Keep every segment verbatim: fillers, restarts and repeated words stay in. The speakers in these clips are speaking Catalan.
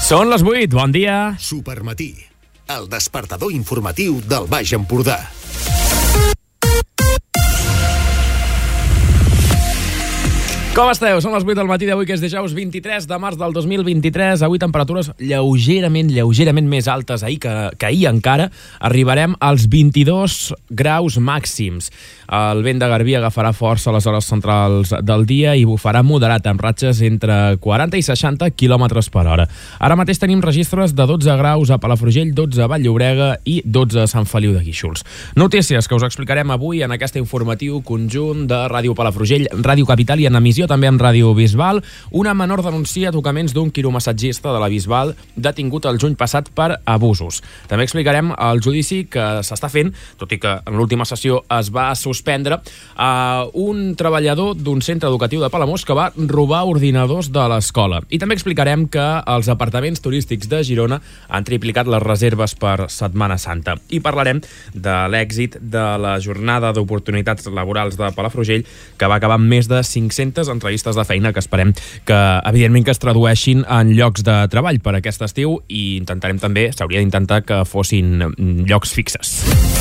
Són les vuit, bon dia. Supermatí, el despertador informatiu del Baix Empordà. Com esteu? Són les vuit del matí d'avui, que és dijous vint-i-tres de març del dos mil vint-i-tres. Avui temperatures lleugerament, lleugerament més altes ahir que, que ahir encara. Arribarem als vint-i-dos graus màxims. El vent de Garbí agafarà força a les hores centrals del dia i bufarà moderat amb ratxes entre quaranta i seixanta quilòmetres per hora. Ara mateix tenim registres de dotze graus a Palafrugell, dotze a Vall-llobrega i dotze a Sant Feliu de Guíxols. Notícies que us explicarem avui en aquest informatiu conjunt de Ràdio Palafrugell, Ràdio Capital i en emissió també amb Ràdio Bisbal. Una menor denuncia tocaments d'un quiromassatgista de la Bisbal detingut el juny passat per abusos. També explicarem el judici que s'està fent, tot i que en l'última sessió es va suspendre, a un treballador d'un centre educatiu de Palamós que va robar ordinadors de l'escola. I també explicarem que els apartaments turístics de Girona han triplicat les reserves per Setmana Santa. I parlarem de l'èxit de la jornada d'oportunitats laborals de Palafrugell, que va acabar amb més de cinc-centes entrevistes de feina que esperem que, evidentment, que es tradueixin en llocs de treball per aquest estiu, i intentarem també, s'hauria d'intentar que fossin llocs fixes.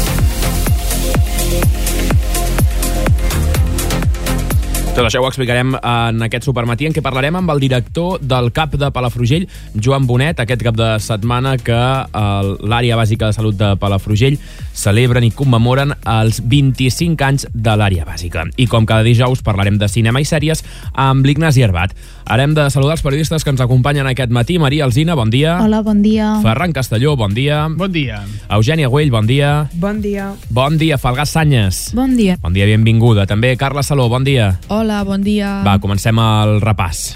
Tot això ho explicarem en aquest supermatí, en què parlarem amb el director del C A P de Palafrugell, Joan Bonet, aquest cap de setmana que l'Àrea Bàsica de Salut de Palafrugell celebren i commemoren els vint-i-cinc anys de l'Àrea Bàsica. I com cada dijous parlarem de cinema i sèries amb l'Ignasi Arbat. Ara hem de saludar els periodistes que ens acompanyen aquest matí. Maria Alsina, bon dia. Hola, bon dia. Ferran Castelló, bon dia. Bon dia. Eugènia Güell, bon dia. Bon dia. Bon dia, Falgàs Sanyes. Bon dia. Bon dia, benvinguda. També Carla Saló, bon dia. Hola, bon dia. Va, comencem el repàs.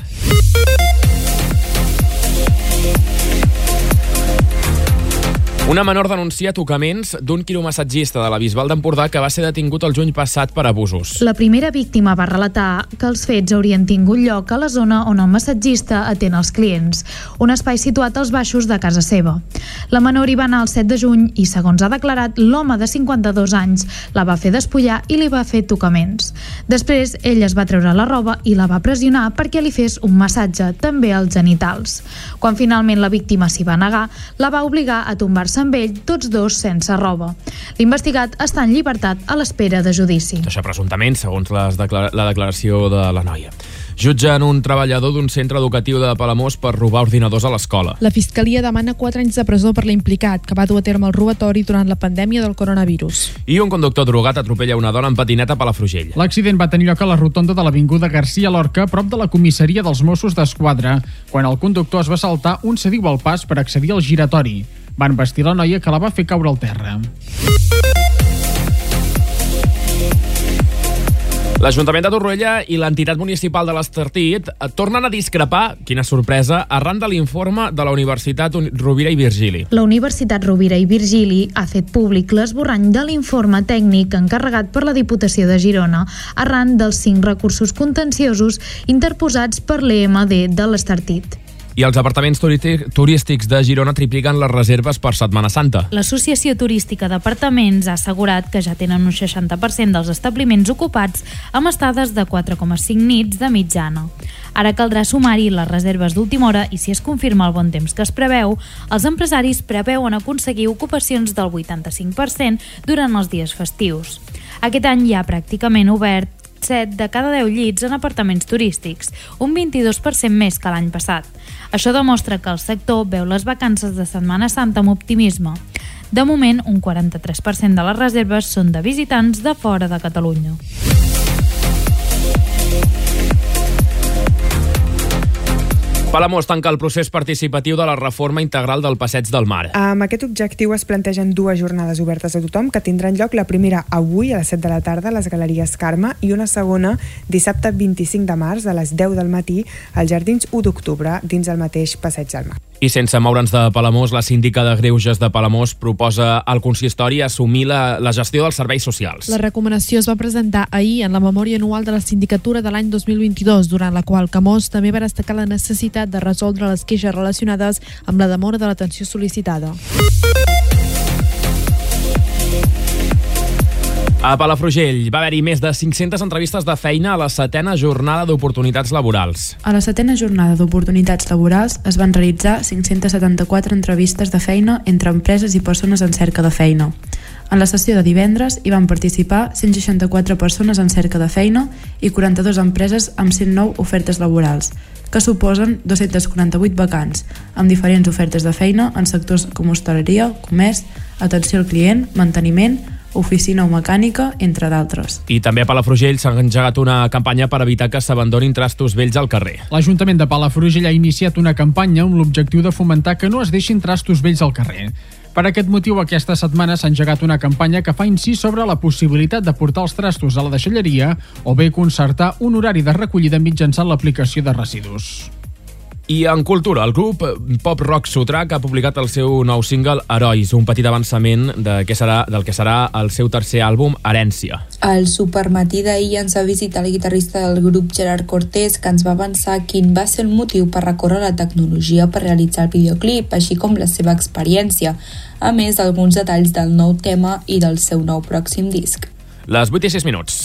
Una menor denuncia tocaments d'un quiromassatgista de la Bisbal d'Empordà que va ser detingut el juny passat per abusos. La primera víctima va relatar que els fets haurien tingut lloc a la zona on el massatgista atén els clients, un espai situat als baixos de casa seva. La menor hi va anar el set de juny i, segons ha declarat, l'home de cinquanta-dos anys la va fer despullar i li va fer tocaments. Després, ell es va treure la roba i la va pressionar perquè li fes un massatge, també als genitals. Quan finalment la víctima s'hi va negar, la va obligar a tombar-se amb ell, tots dos sense roba. L'investigat està en llibertat a l'espera de judici. Això presumptament, segons les declara- la declaració de la noia. Jutgen un treballador d'un centre educatiu de Palamós per robar ordinadors a l'escola. La Fiscalia demana quatre anys de presó per l'implicat, que va dur a terme el robatori durant la pandèmia del coronavirus. I un conductor drogat atropella una dona en patineta a Palafrugell. L'accident va tenir lloc a la rotonda de l'Avinguda Garcia Lorca, prop de la comissaria dels Mossos d'Esquadra, quan el conductor es va saltar un cediu al pas per accedir al giratori. Van vestir la noia, que la va fer caure al terra. L'Ajuntament de Torroella i l'entitat municipal de l'Estartit tornen a discrepar, quina sorpresa, arran de l'informe de la Universitat Rovira i Virgili. La Universitat Rovira i Virgili ha fet públic l'esborrany de l'informe tècnic encarregat per la Diputació de Girona arran dels cinc recursos contenciosos interposats per l'E M D de l'Estartit. I els apartaments turístics de Girona tripliquen les reserves per Setmana Santa. L'Associació Turística d'Apartaments ha assegurat que ja tenen un seixanta per cent dels establiments ocupats amb estades de quatre coma cinc nits de mitjana. Ara caldrà sumar-hi les reserves d'última hora i, si es confirma el bon temps que es preveu, els empresaris preveuen aconseguir ocupacions del vuitanta-cinc per cent durant els dies festius. Aquest any hi ha pràcticament obert set de cada deu llits en apartaments turístics, un vint-i-dos per cent més que l'any passat. Això demostra que el sector veu les vacances de Setmana Santa amb optimisme. De moment, un quaranta-tres per cent de les reserves són de visitants de fora de Catalunya. Palamós tanca el procés participatiu de la reforma integral del Passeig del Mar. Amb aquest objectiu es plantegen dues jornades obertes a tothom que tindran lloc, la primera avui a les set de la tarda a les Galeries Carme i una segona dissabte vint-i-cinc de març a les deu del matí als Jardins u d'octubre dins el mateix Passeig del Mar. I sense moure'ns de Palamós, la síndica de Greuges de Palamós proposa al consistori assumir la, la gestió dels serveis socials. La recomanació es va presentar ahir en la memòria anual de la sindicatura de l'any dos mil vint-i-dos, durant la qual Camós també va destacar la necessitat de resoldre les queixes relacionades amb la demora de l'atenció sol·licitada. A Palafrugell va haver-hi més de cinc-centes entrevistes de feina a la setena jornada d'oportunitats laborals. A la setena jornada d'oportunitats laborals es van realitzar cinc-centes setanta-quatre entrevistes de feina entre empreses i persones en cerca de feina. En la sessió de divendres hi van participar cent seixanta-quatre persones en cerca de feina i quaranta-dues empreses amb cent nou ofertes laborals, que suposen dos-cents quaranta-vuit vacants, amb diferents ofertes de feina en sectors com hostaleria, comerç, atenció al client, manteniment, oficina o mecànica, entre d'altres. I també a Palafrugell s'ha engegat una campanya per evitar que s'abandonin trastos vells al carrer. L'Ajuntament de Palafrugell ha iniciat una campanya amb l'objectiu de fomentar que no es deixin trastos vells al carrer. Per aquest motiu, aquesta setmana s'ha engegat una campanya que fa incís sobre la possibilitat de portar els trastos a la deixalleria o bé concertar un horari de recollida mitjançant l'aplicació de residus. I en cultura, el grup pop-rock Sotrac ha publicat el seu nou single Herois, un petit avançament de què serà, del que serà el seu tercer àlbum, Herència. Al supermatí d'ahir ens va visitar el guitarrista del grup Gerard Cortés, que ens va avançar quin va ser el motiu per recórrer la tecnologia per realitzar el videoclip, així com la seva experiència, a més d'alguns detalls del nou tema i del seu nou pròxim disc. Les vuit i sis minuts.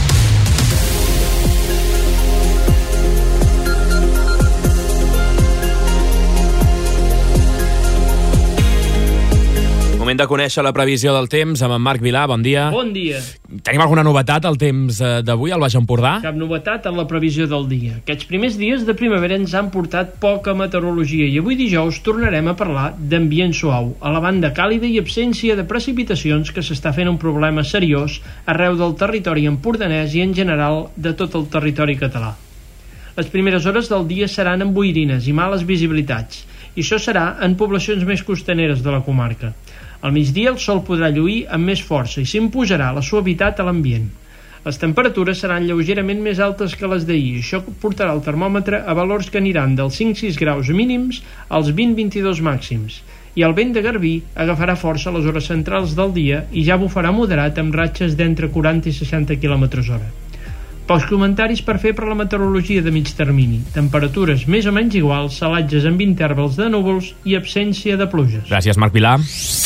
Moment de conèixer la previsió del temps amb en Marc Vilà. Bon dia. Bon dia. Tenim alguna novetat al temps d'avui al Baix Empordà? Cap novetat en la previsió del dia. Aquests primers dies de primavera ens han portat poca meteorologia i avui dijous tornarem a parlar d'ambient suau, a la banda càlida i absència de precipitacions que s'està fent un problema seriós arreu del territori empordanès i en general de tot el territori català. Les primeres hores del dia seran amb boirines i males visibilitats, i això serà en poblacions més costaneres de la comarca. Al migdia el sol podrà lluir amb més força i s'imposarà la suavitat a l'ambient. Les temperatures seran lleugerament més altes que les d'ahir. Això portarà el termòmetre a valors que aniran dels cinc a sis graus mínims als vint a vint-i-dos màxims. I el vent de Garbí agafarà força a les hores centrals del dia i ja bufarà moderat amb ratxes d'entre quaranta i seixanta quilòmetres hora. Pocs comentaris per fer per la meteorologia de mig termini. Temperatures més o menys iguals, salatges amb intervals de núvols i absència de pluges. Gràcies, Marc Vilà.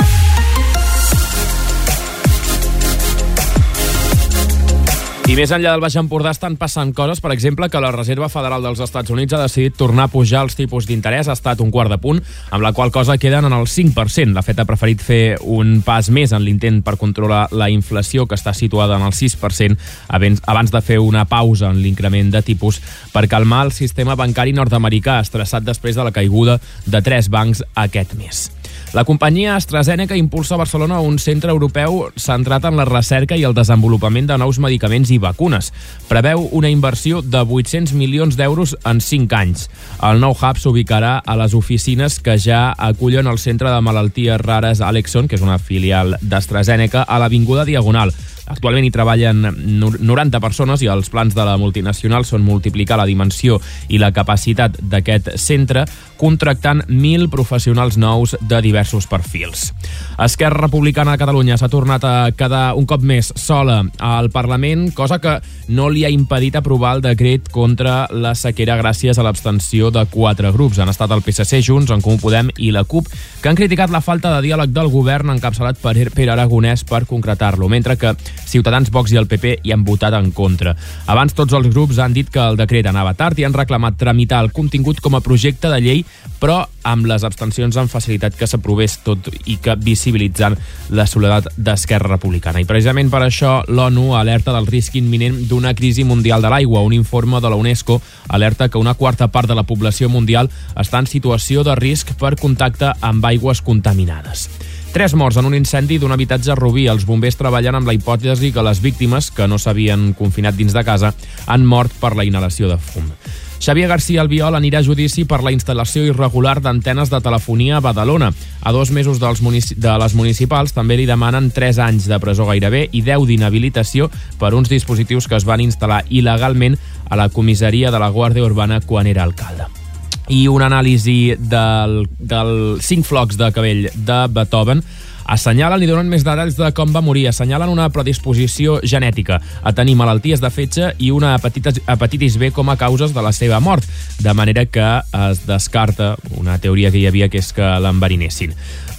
I més enllà del Baix Empordà estan passant coses, per exemple, que la Reserva Federal dels Estats Units ha decidit tornar a pujar els tipus d'interès, ha estat un quart de punt, amb la qual cosa queden en el cinc per cent. La Fed ha preferit fer un pas més en l'intent per controlar la inflació, que està situada en el sis per cent, abans de fer una pausa en l'increment de tipus per calmar el sistema bancari nord-americà, estressat després de la caiguda de tres bancs aquest mes. La companyia AstraZeneca impulsa a Barcelona un centre europeu centrat en la recerca i el desenvolupament de nous medicaments i vacunes. Preveu una inversió de vuit-cents milions d'euros en cinc anys. El nou hub s'ubicarà a les oficines que ja acullen el Centre de Malalties Rares Alexson, que és una filial d'AstraZeneca, a l'Avinguda Diagonal. Actualment hi treballen noranta persones i els plans de la multinacional són multiplicar la dimensió i la capacitat d'aquest centre, contractant mil professionals nous de diversos perfils. Esquerra Republicana de Catalunya s'ha tornat a quedar un cop més sola al Parlament, cosa que no li ha impedit aprovar el decret contra la sequera gràcies a l'abstenció de quatre grups. Han estat el P S C, Junts, En Comú Podem i la CUP, que han criticat la falta de diàleg del govern encapçalat per Pere Aragonès per concretar-lo, mentre que Ciutadans, Vox i el P P hi han votat en contra. Abans tots els grups han dit que el decret anava tard i han reclamat tramitar el contingut com a projecte de llei, però amb les abstencions han facilitat que s'aprovés tot i que visibilitzant la soledat d'Esquerra Republicana. I precisament per això l'ONU alerta del risc imminent d'una crisi mundial de l'aigua. Un informe de la UNESCO alerta que una quarta part de la població mundial està en situació de risc per contacte amb aigües contaminades. Tres morts en un incendi d'un habitatge a Rubí. Els bombers treballen amb la hipòtesi que les víctimes, que no s'havien confinat dins de casa, han mort per la inhalació de fum. Xavier García Albiol anirà a judici per la instal·lació irregular d'antenes de telefonia a Badalona. A dos mesos dels munici- de les municipals també li demanen tres anys de presó gairebé i deu d'inhabilitació per uns dispositius que es van instal·lar il·legalment a la comissaria de la Guàrdia Urbana quan era alcalde. I una anàlisi del, del cinc flocs de cabell de Beethoven assenyalen i donen més detalls de com va morir. Assenyalen una predisposició genètica a tenir malalties de fetge i una hepatitis, hepatitis B com a causes de la seva mort, de manera que es descarta una teoria que hi havia, que és que l'enverinessin.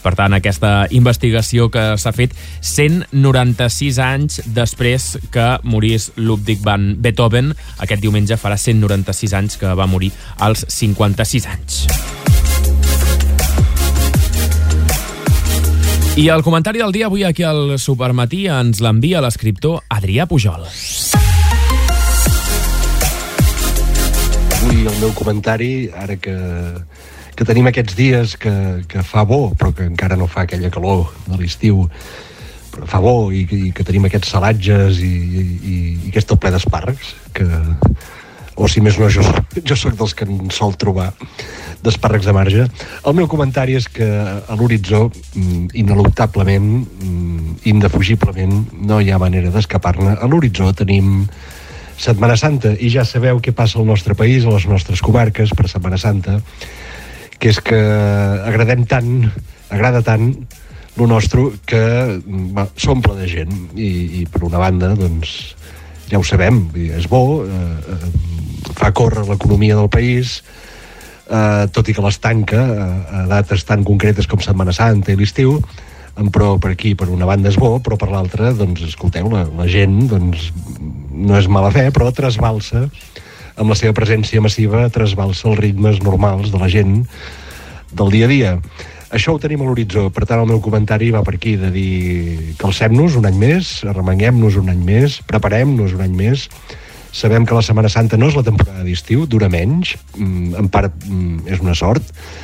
Per tant, aquesta investigació que s'ha fet cent noranta-sis anys després que morís Ludwig van Beethoven. Aquest diumenge farà cent noranta-sis anys que va morir als cinquanta-sis anys. I el comentari del dia avui aquí al Supermatí ens l'envia l'escriptor Adrià Pujol. Avui el meu comentari, ara que, que tenim aquests dies que, que fa bo, però que encara no fa aquella calor de l'estiu, però fa bo i, i que tenim aquests salatges i, i, i que és tot ple d'espàrrecs, que, o si més no, jo, jo soc dels que en sol trobar d'espàrrecs de marge. El meu comentari és que a l'horitzó, ineluctablement, indefugiblement, no hi ha manera d'escapar-ne. A l'horitzó tenim Setmana Santa, i ja sabeu què passa al nostre país, a les nostres comarques, per Setmana Santa, que és que agradem tant, agrada tant lo nostre, que s'omple de gent, i, i per una banda, doncs, ja ho sabem, és bo, eh, fa córrer l'economia del país, eh, tot i que les tanca a, a dates tan concretes com Setmana Santa i l'estiu, però per aquí, per una banda és bo, però per l'altra, doncs, escolteu, la, la gent, doncs, no és mala fe, però trasbalsa, amb la seva presència massiva, trasbalsa els ritmes normals de la gent del dia a dia. Això ho tenim a l'horitzó, per tant el meu comentari va per aquí, de dir calcem-nos un any més, arremanguem-nos un any més, preparem-nos un any més. Sabem que la Setmana Santa no és la temporada d'estiu, dura menys, en part és una sort,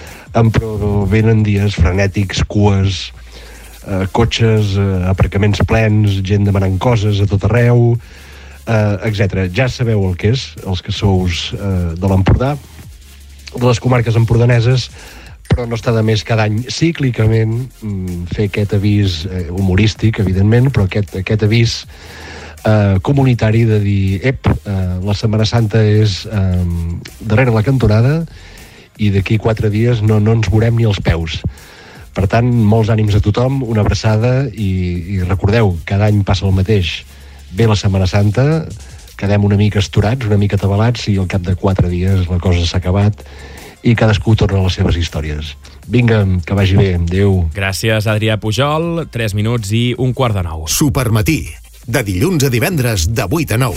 però venen dies frenètics, cues, eh, cotxes, eh, aparcaments plens, gent demanant coses a tot arreu, eh, etcètera. Ja sabeu el que és, els que sous eh, de l'Empordà, de les comarques empordaneses, però no està de més cada any cíclicament fer aquest avís eh, humorístic, evidentment, però aquest, aquest avís eh, comunitari de dir, ep, eh, la Setmana Santa és eh, darrere la cantonada i d'aquí quatre dies no, no ens veurem ni els peus. Per tant, molts ànims a tothom, una abraçada i, i recordeu, cada any passa el mateix. Ve la Setmana Santa, quedem una mica esturats, una mica atabalats i al cap de quatre dies la cosa s'ha acabat i cadascú torna a les seves històries. Vinga, que vagi bé. Adéu. Gràcies, Adrià Pujol. tres minuts i un quart de nou. Supermatí, de dilluns a divendres, de vuit a nou.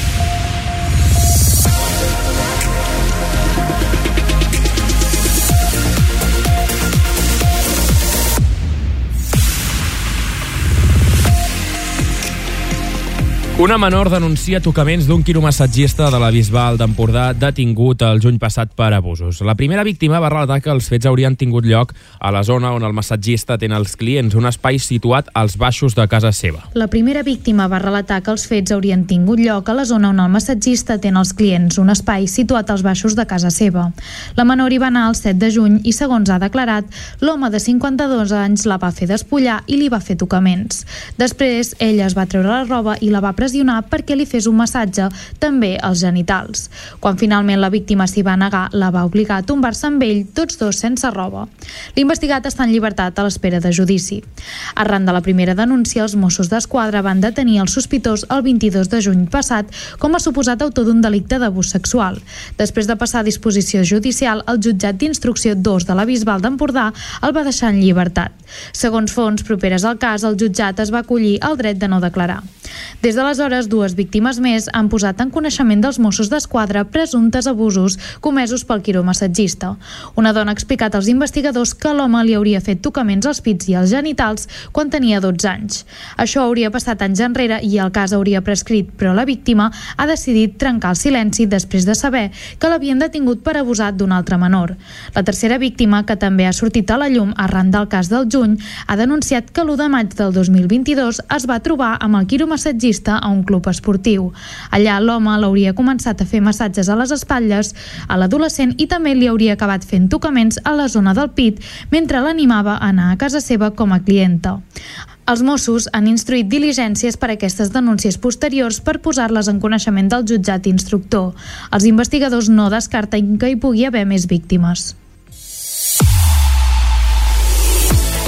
Una menor denuncia tocaments d'un quiromassatgista de la Bisbal d'Empordà detingut el juny passat per abusos. La primera víctima va relatar que els fets haurien tingut lloc a la zona on el massatgista atén els clients, un espai situat als baixos de casa seva. La primera víctima va relatar que els fets haurien tingut lloc a la zona on el massatgista atén els clients, un espai situat als baixos de casa seva. La menor hi va anar el set de juny i, segons ha declarat, l'home de cinquanta-dos anys la va fer despullar i li va fer tocaments. Després, ella es va treure la roba i la va pressionar perquè li fes un massatge, també als genitals. Quan finalment la víctima s'hi va negar, la va obligar a tombar-se amb ell, tots dos sense roba. L'investigat està en llibertat a l'espera de judici. Arran de la primera denúncia, els Mossos d'Esquadra van detenir el sospitós el vint-i-dos de juny passat com a suposat autor d'un delicte d'abús sexual. Després de passar a disposició judicial, el jutjat d'instrucció dos de la Bisbal d'Empordà el va deixar en llibertat. Segons fonts properes al cas, el jutjat es va acollir al dret de no declarar. Des d'aleshores, dues víctimes més han posat en coneixement dels Mossos d'Esquadra presumptes abusos comesos pel quiromassatgista. Una dona ha explicat als investigadors que l'home li hauria fet tocaments als pits i als genitals quan tenia dotze anys. Això hauria passat anys enrere i el cas hauria prescrit, però la víctima ha decidit trencar el silenci després de saber que l'havien detingut per abusar d'un altre menor. La tercera víctima, que també ha sortit a la llum arran del cas del juny, ha denunciat que l'u de maig del dos mil vint-i-dos es va trobar amb el quiromassatgista a un club esportiu. Allà l'home l'hauria començat a fer massatges a les espatlles a l'adolescent i també li hauria acabat fent tocaments a la zona del pit mentre l'animava a anar a casa seva com a clienta. Els Mossos han instruït diligències per a aquestes denúncies posteriors per posar-les en coneixement del jutjat instructor. Els investigadors no descarten que hi pugui haver més víctimes.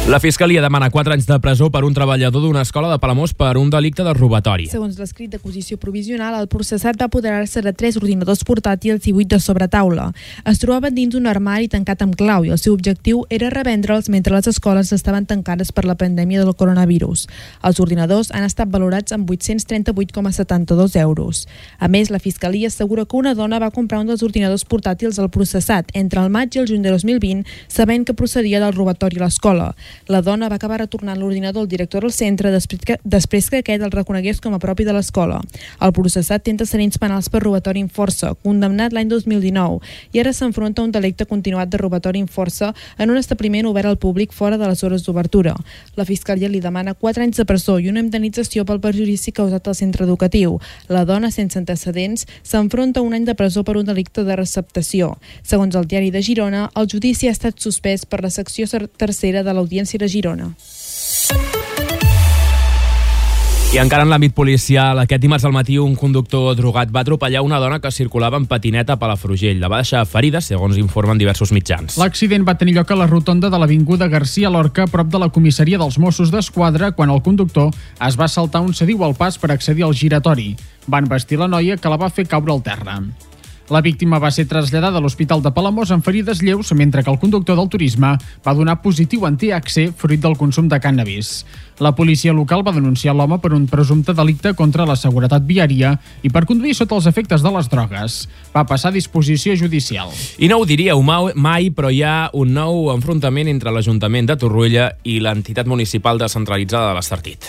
La Fiscalia demana quatre anys de presó per un treballador d'una escola de Palamós per un delicte de robatori. Segons l'escrit d'acusació provisional, el processat va apoderar-se de tres ordinadors portàtils i vuit de sobretaula. Es trobaven dins un armari tancat amb clau i el seu objectiu era revendre'ls mentre les escoles estaven tancades per la pandèmia del coronavirus. Els ordinadors han estat valorats amb vuit-cents trenta-vuit coma setanta-dos euros. A més, la Fiscalia assegura que una dona va comprar un dels ordinadors portàtils al processat entre el maig i el juny de dos mil vint, sabent que procedia del robatori a l'escola. La dona va acabar retornant l'ordinador al director del centre després que, després que aquest el reconegués com a propi de l'escola. El processat té antecedents penals per robatori amb força, condemnat l'any dos mil dinou, i ara s'enfronta a un delicte continuat de robatori amb força en un establiment obert al públic fora de les hores d'obertura. La Fiscalia li demana quatre anys de presó i una indemnització pel perjudici causat al centre educatiu. La dona, sense antecedents, s'enfronta a un any de presó per un delicte de receptació. Segons el Diari de Girona, el judici ha estat suspès per la secció tercera de l'Audiència de Girona. I encara en l'àmbit policial, aquest dimarts al matí un conductor drogat va atropellar una dona que circulava en patineta a Palafrugell. La va deixar ferida, segons informen diversos mitjans. L'accident va tenir lloc a la rotonda de l'avinguda García Lorca, prop de la comissaria dels Mossos d'Esquadra, quan el conductor es va saltar un sediu al pas per accedir al giratori. Van vestir la noia, que la va fer caure al terra. La víctima va ser traslladada a l'Hospital de Palamós amb ferides lleus, mentre que el conductor del turisme va donar positiu en T H C fruit del consum de cànnabis. La policia local va denunciar l'home per un presumpte delicte contra la seguretat viària i per conduir sota els efectes de les drogues. Va passar a disposició judicial. I no ho diríeu mai, però hi ha un nou enfrontament entre l'Ajuntament de Torroella i l'entitat municipal descentralitzada de l'Estartit.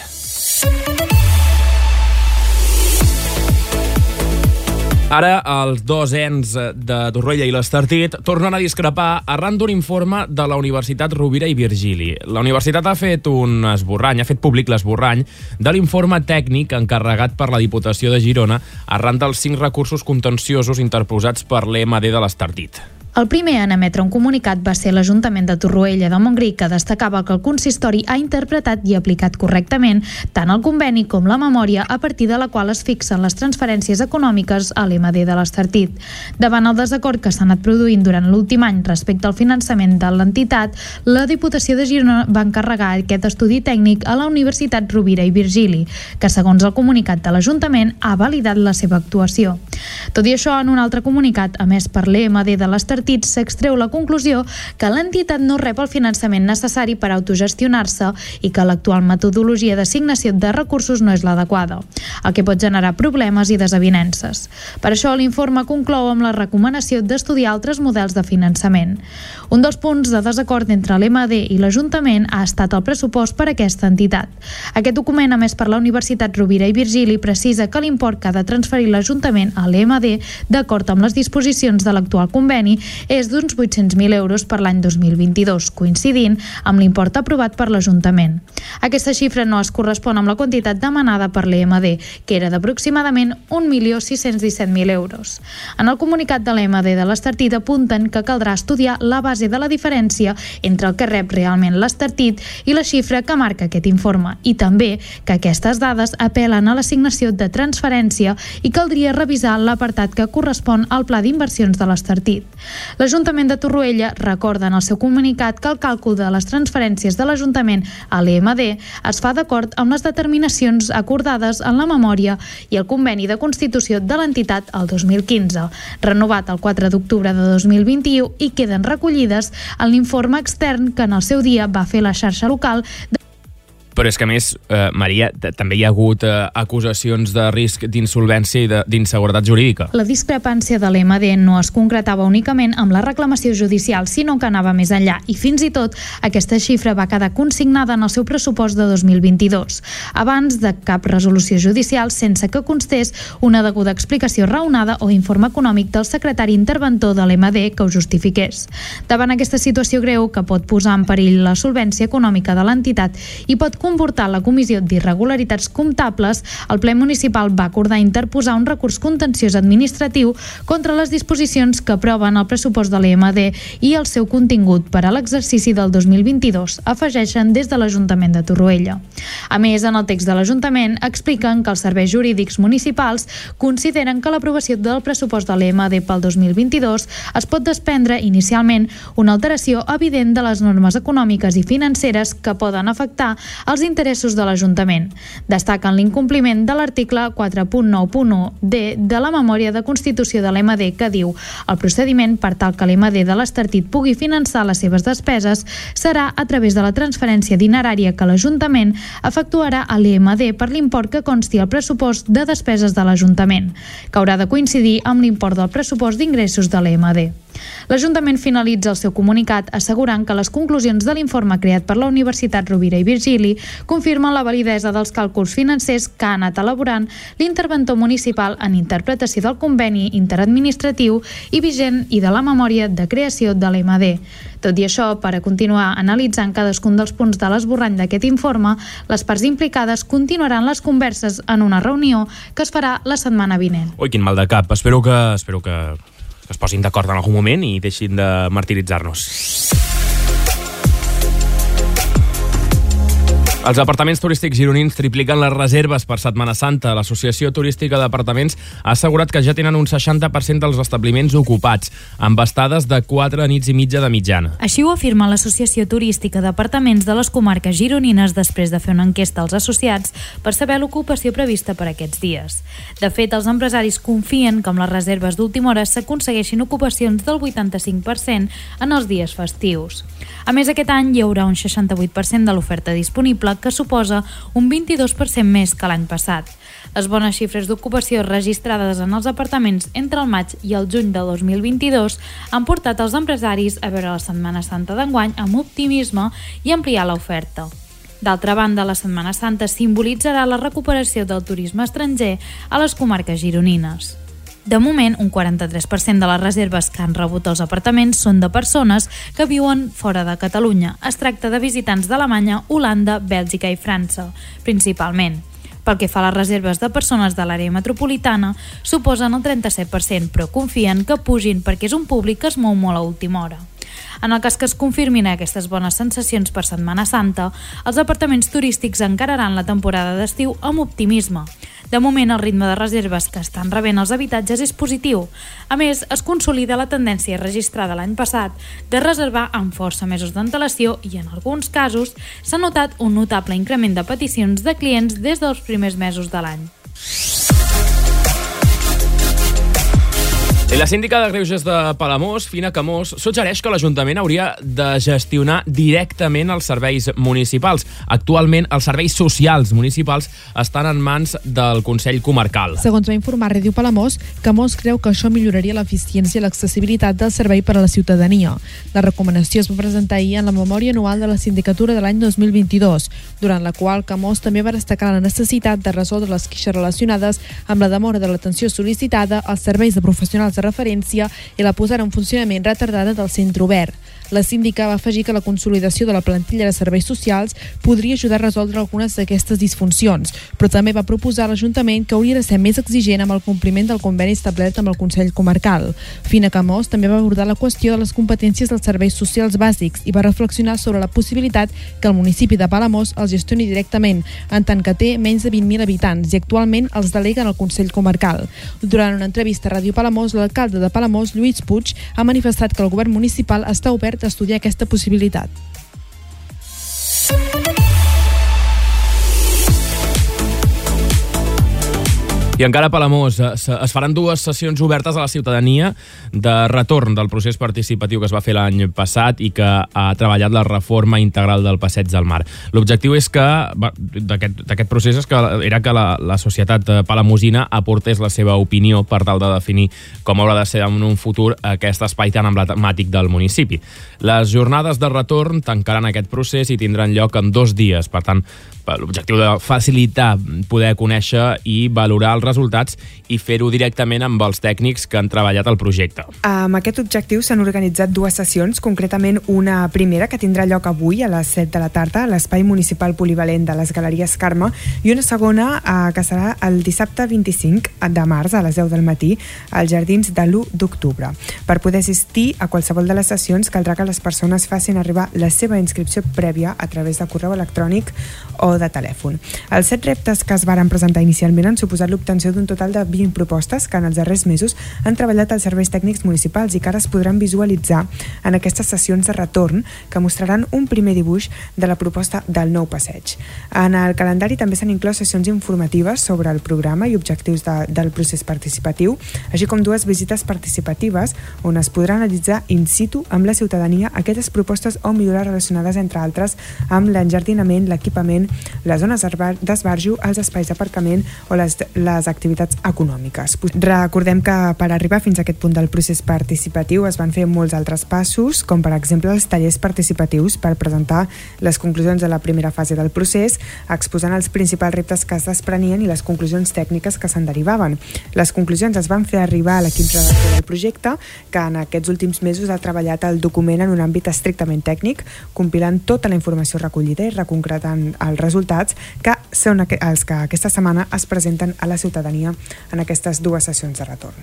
Ara, els dos ens de Torroella i l'Estartit tornen a discrepar arran d'un informe de la Universitat Rovira i Virgili. La universitat ha fet un esborrany, ha fet públic l'esborrany de l'informe tècnic encarregat per la Diputació de Girona arran dels cinc recursos contenciosos interposats per l'E M D de l'Estartit. El primer en emetre un comunicat va ser l'Ajuntament de Torroella de Montgrí, que destacava que el consistori ha interpretat i aplicat correctament tant el conveni com la memòria a partir de la qual es fixen les transferències econòmiques a l'E M D de l'Estartit. Davant el desacord que s'ha anat produint durant l'últim any respecte al finançament de l'entitat, la Diputació de Girona va encarregar aquest estudi tècnic a la Universitat Rovira i Virgili, que segons el comunicat de l'Ajuntament ha validat la seva actuació. Tot i això, en un altre comunicat emès per l'E M D de l'Estartit, s'extreu la conclusió que l'entitat no rep el finançament necessari per autogestionar-se i que l'actual metodologia d'assignació de recursos no és l'adequada, el que pot generar problemes i desavinences. Per això, l'informe conclou amb la recomanació d'estudiar altres models de finançament. Un dels punts de desacord entre l'E M D i l'Ajuntament ha estat el pressupost per a aquesta entitat. Aquest document, emès per la Universitat Rovira i Virgili, precisa que l'import que ha de transferir l'Ajuntament a l'E M D, d'acord amb les disposicions de l'actual conveni, és d'uns vuit-cents mil euros per l'any dos mil vint-i-dos, coincidint amb l'import aprovat per l'Ajuntament. Aquesta xifra no es correspon amb la quantitat demanada per l'E M D, que era d'aproximadament un milió sis-cents disset mil euros. En el comunicat de l'E M D de l'Estartit apunten que caldrà estudiar la base de la diferència entre el que rep realment l'Estartit i la xifra que marca aquest informe, i també que aquestes dades apel·len a l'assignació de transferència i caldria revisar l'apartat que correspon al pla d'inversions de l'Estartit. L'Ajuntament de Torroella recorda en el seu comunicat que el càlcul de les transferències de l'Ajuntament a l'E M D es fa d'acord amb les determinacions acordades en la memòria i el conveni de constitució de l'entitat el dos mil quinze, renovat el quatre d'octubre de dos mil vint-i-u, i queden recollides en l'informe extern que en el seu dia va fer la xarxa local de Però és que, a més, eh, Maria, també hi ha hagut eh, acusacions de risc d'insolvència i d'inseguretat jurídica. La discrepància de l'E M D no es concretava únicament amb la reclamació judicial, sinó que anava més enllà, i fins i tot aquesta xifra va quedar consignada en el seu pressupost de dos mil vint-i-dos, abans de cap resolució judicial, sense que constés una deguda explicació raonada o informe econòmic del secretari interventor de l'E M D que ho justifiqués. Davant aquesta situació greu, que pot posar en perill la solvència econòmica de l'entitat i pot comportar la comissió d'irregularitats comptables, el ple municipal va acordar interposar un recurs contenciós administratiu contra les disposicions que aproven el pressupost de l'E M D i el seu contingut per a l'exercici del dos mil vint-i-dos, afegeixen des de l'Ajuntament de Torroella. A més, en el text de l'Ajuntament expliquen que els serveis jurídics municipals consideren que l'aprovació del pressupost de l'E M D pel dos mil vint-i-dos es pot desprendre inicialment una alteració evident de les normes econòmiques i financeres que poden afectar els interessos de l'Ajuntament. Destaquen l'incompliment de l'article quatre punt nou punt u D de la memòria de constitució de l'E M D que diu el procediment per tal que l'E M D de l'Estartit pugui finançar les seves despeses serà a través de la transferència dinerària que l'Ajuntament efectuarà a l'E M D per l'import que consti al pressupost de despeses de l'Ajuntament, que haurà de coincidir amb l'import del pressupost d'ingressos de l'E M D. L'Ajuntament finalitza el seu comunicat assegurant que les conclusions de l'informe creat per la Universitat Rovira i Virgili confirmen la validesa dels càlculs financers que ha anat elaborant l'interventor municipal en interpretació del conveni interadministratiu i vigent i de la memòria de creació de l'E M D. Tot i això, per a continuar analitzant cadascun dels punts de l'esborrany d'aquest informe, les parts implicades continuaran les converses en una reunió que es farà la setmana vinent. Ui, quin mal de cap. Espero que, espero que, que es posin d'acord en algun moment i deixin de martiritzar-nos. Els apartaments turístics gironins tripliquen les reserves per Setmana Santa. L'Associació Turística d'Apartaments ha assegurat que ja tenen un seixanta per cent dels establiments ocupats, amb estades de quatre nits i mitja de mitjana. Així ho afirma l'Associació Turística d'Apartaments de les comarques gironines després de fer una enquesta als associats per saber l'ocupació prevista per aquests dies. De fet, els empresaris confien que amb les reserves d'última hora s'aconsegueixin ocupacions del vuitanta-cinc per cent en els dies festius. A més, aquest any hi haurà un seixanta-vuit per cent de l'oferta disponible, que suposa un vint-i-dos per cent més que l'any passat. Les bones xifres d'ocupació registrades en els apartaments entre el maig i el juny de dos mil vint-i-dos han portat els empresaris a veure la Setmana Santa d'enguany amb optimisme i ampliar l'oferta. D'altra banda, la Setmana Santa simbolitzarà la recuperació del turisme estranger a les comarques gironines. De moment, un quaranta-tres per cent de les reserves que han rebut els apartaments són de persones que viuen fora de Catalunya. Es tracta de visitants d'Alemanya, Holanda, Bèlgica i França, principalment. Pel que fa a les reserves de persones de l'àrea metropolitana, suposen el trenta-set per cent, però confien que pugin perquè és un públic que es mou molt a última hora. En el cas que es confirmin aquestes bones sensacions per Setmana Santa, els apartaments turístics encararan la temporada d'estiu amb optimisme. De moment, el ritme de reserves que estan rebent els habitatges és positiu. A més, es consolida la tendència registrada l'any passat de reservar amb força mesos d'antelació i, en alguns casos, s'ha notat un notable increment de peticions de clients des dels primers mesos de l'any. I la síndica de Greuges de Palamós, Fina Camós, suggereix que l'Ajuntament hauria de gestionar directament els serveis municipals. Actualment, els serveis socials municipals estan en mans del Consell Comarcal. Segons va informar Ràdio Palamós, Camós creu que això milloraria l'eficiència i l'accessibilitat del servei per a la ciutadania. La recomanació es va presentar ahir en la memòria anual de la sindicatura de l'any dos mil vint-i-dos, durant la qual Camós també va destacar la necessitat de resoldre les queixes relacionades amb la demora de l'atenció sol·licitada, els serveis de professionals de referència i la posada en funcionament retardada del centre obert. La síndica va afegir que la consolidació de la plantilla de serveis socials podria ajudar a resoldre algunes d'aquestes disfuncions, però també va proposar a l'Ajuntament que hauria de ser més exigent amb el compliment del conveni establert amb el Consell Comarcal. Fina Camós també va abordar la qüestió de les competències dels serveis socials bàsics i va reflexionar sobre la possibilitat que el municipi de Palamós els gestioni directament, en tant que té menys de vint mil habitants i actualment els delega en el Consell Comarcal. Durant una entrevista a Ràdio Palamós, l'alcalde de Palamós, Lluís Puig, ha manifestat que el govern municipal està obert a estudiar aquesta possibilitat. I encara a Palamós es faran dues sessions obertes a la ciutadania de retorn del procés participatiu que es va fer l'any passat i que ha treballat la reforma integral del Passeig del Mar. L'objectiu és que d'aquest procés és que era que la, la societat palamosina aportés la seva opinió per tal de definir com haurà de ser en un futur aquest espai tan emblemàtic del municipi. Les jornades de retorn tancaran aquest procés i tindran lloc en dos dies, per tant, l'objectiu de facilitar poder conèixer i valorar els resultats i fer-ho directament amb els tècnics que han treballat el projecte. Amb aquest objectiu s'han organitzat dues sessions, concretament una primera que tindrà lloc avui a les set de la tarda a l'Espai Municipal Polivalent de les Galeries Carme i una segona eh, que serà el dissabte vint-i-cinc de març a les deu del matí als Jardins de l'u d'octubre. Per poder assistir a qualsevol de les sessions caldrà que les persones facin arribar la seva inscripció prèvia a través de correu electrònic o de telèfon. Els set reptes que es varen presentar inicialment han suposat l'obtenció d'un total de vint propostes que en els darrers mesos han treballat els serveis tècnics municipals i que ara es podran visualitzar en aquestes sessions de retorn que mostraran un primer dibuix de la proposta del nou passeig. En el calendari també s'han inclòs sessions informatives sobre el programa i objectius de, del procés participatiu, així com dues visites participatives on es podrà analitzar in situ amb la ciutadania aquestes propostes o millores relacionades, entre altres, amb l'enjardinament, l'equipament, les zones d'esbarjo, els espais d'aparcament o les, les activitats econòmiques. Recordem que per arribar fins a aquest punt del procés participatiu es van fer molts altres passos, com per exemple els tallers participatius per presentar les conclusions de la primera fase del procés, exposant els principals reptes que es desprenien i les conclusions tècniques que se'n derivaven. Les conclusions es van fer arribar a l'equip redactor del projecte, que en aquests últims mesos ha treballat el document en un àmbit estrictament tècnic, compilant tota la informació recollida i reconcretant els resultats que són els que aquesta setmana es presenten a la ciutadania en aquestes dues sessions de retorn.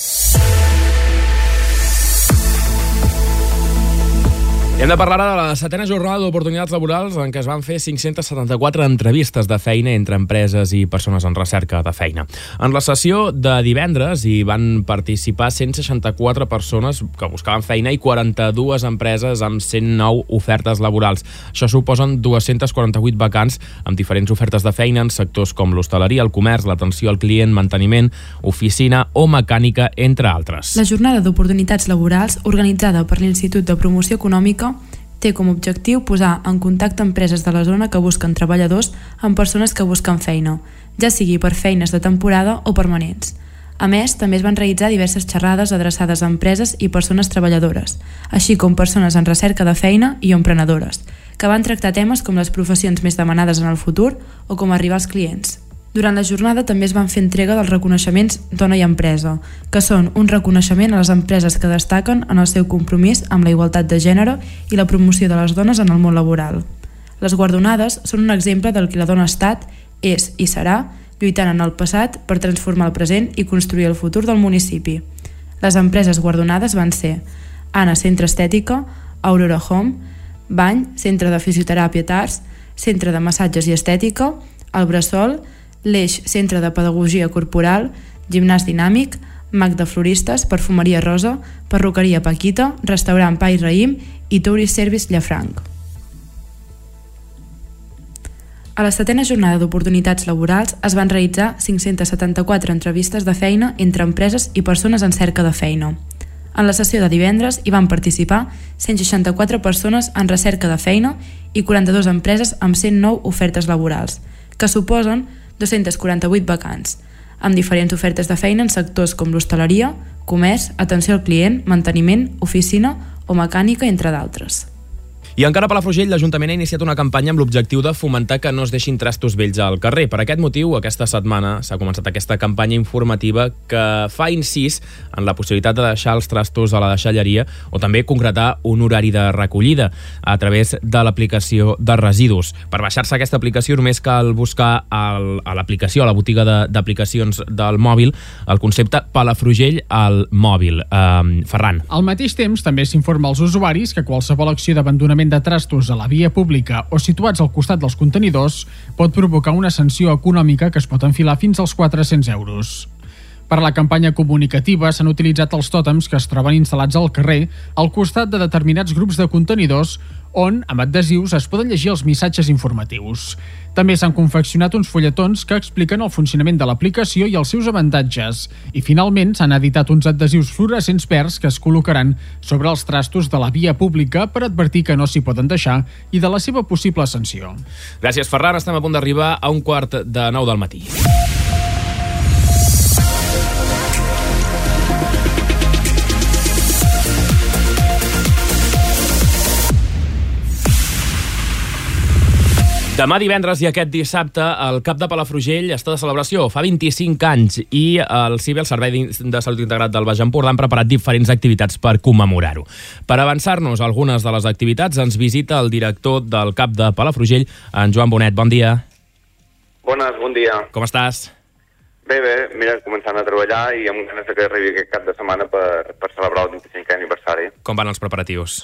Hem de parlar ara de la setena jornada d'oportunitats laborals en què es van fer cinc-centes setanta-quatre entrevistes de feina entre empreses i persones en recerca de feina. En la sessió de divendres hi van participar cent seixanta-quatre persones que buscaven feina i quaranta-dues empreses amb cent nou ofertes laborals. Això suposen dues-centes quaranta-vuit vacants amb diferents ofertes de feina en sectors com l'hostaleria, el comerç, l'atenció al client, manteniment, oficina o mecànica, entre altres. La jornada d'oportunitats laborals, organitzada per l'Institut de Promoció Econòmica, té com a objectiu posar en contacte empreses de la zona que busquen treballadors amb persones que busquen feina, ja sigui per feines de temporada o permanents. A més, també es van realitzar diverses xerrades adreçades a empreses i persones treballadores, així com persones en recerca de feina i emprenedores, que van tractar temes com les professions més demanades en el futur o com arribar als clients. Durant la jornada també es van fer entrega dels reconeixements Dona i Empresa, que són un reconeixement a les empreses que destaquen en el seu compromís amb la igualtat de gènere i la promoció de les dones en el món laboral. Les guardonades són un exemple del que la dona ha estat, és i serà, lluitant en el passat per transformar el present i construir el futur del municipi. Les empreses guardonades van ser Anna Centre Estètica, Aurora Home, Bany, Centre de Fisioteràpia Tars, Centre de Massatges i Estètica, El Bressol, l'Eix Centre de Pedagogia Corporal, Gimnàs Dinàmic, Mag de Floristes, Perfumeria Rosa, Perruqueria Paquita, Restaurant Pa i Raïm i Tourist Service Llafranc. A la setena jornada d'oportunitats laborals es van realitzar cinc-centes setanta-quatre entrevistes de feina entre empreses i persones en cerca de feina. En la sessió de divendres hi van participar cent seixanta-quatre persones en recerca de feina i quaranta-dues empreses amb cent nou ofertes laborals, que suposen dos-centes quaranta-vuit vacants, amb diferents ofertes de feina en sectors com l'hostaleria, comerç, atenció al client, manteniment, oficina o mecànica, entre d'altres. I encara a Palafrugell, l'Ajuntament ha iniciat una campanya amb l'objectiu de fomentar que no es deixin trastos vells al carrer. Per aquest motiu, aquesta setmana s'ha començat aquesta campanya informativa que fa incís en la possibilitat de deixar els trastos a la deixalleria o també concretar un horari de recollida a través de l'aplicació de residus. Per baixar-se aquesta aplicació només cal buscar el, a l'aplicació, a la botiga d'aplicacions de, del mòbil, el concepte Palafrugell al mòbil. Uh, Ferran. Al mateix temps, també s'informa als usuaris que qualsevol acció d'abandonament de trastos a la via pública o situats al costat dels contenidors pot provocar una sanció econòmica que es pot enfilar fins als quatre-cents euros. Per a la campanya comunicativa s'han utilitzat els tòtems que es troben instal·lats al carrer al costat de determinats grups de contenidors on, amb adhesius, es poden llegir els missatges informatius. També s'han confeccionat uns fulletons que expliquen el funcionament de l'aplicació i els seus avantatges. I, finalment, s'han editat uns adhesius fluorescents verds que es col·locaran sobre els trastos de la via pública per advertir que no s'hi poden deixar i de la seva possible sanció. Gràcies, Ferran. Estem a punt d'arribar a un quart de nou del matí. Demà divendres i aquest dissabte el Cap de Palafrugell està de celebració. Fa vint-i-cinc anys i el C I B E, el Servei de Salut Integrat del Baix Empordà, han preparat diferents activitats per commemorar-ho. Per avançar-nos a algunes de les activitats ens visita el director del Cap de Palafrugell, en Joan Bonet. Bon dia. Bones, bon dia. Com estàs? Bé, bé, mira, començant a treballar i amb ganes que arribi aquest cap de setmana per, per celebrar el vint-i-cinquè aniversari. Com van els preparatius?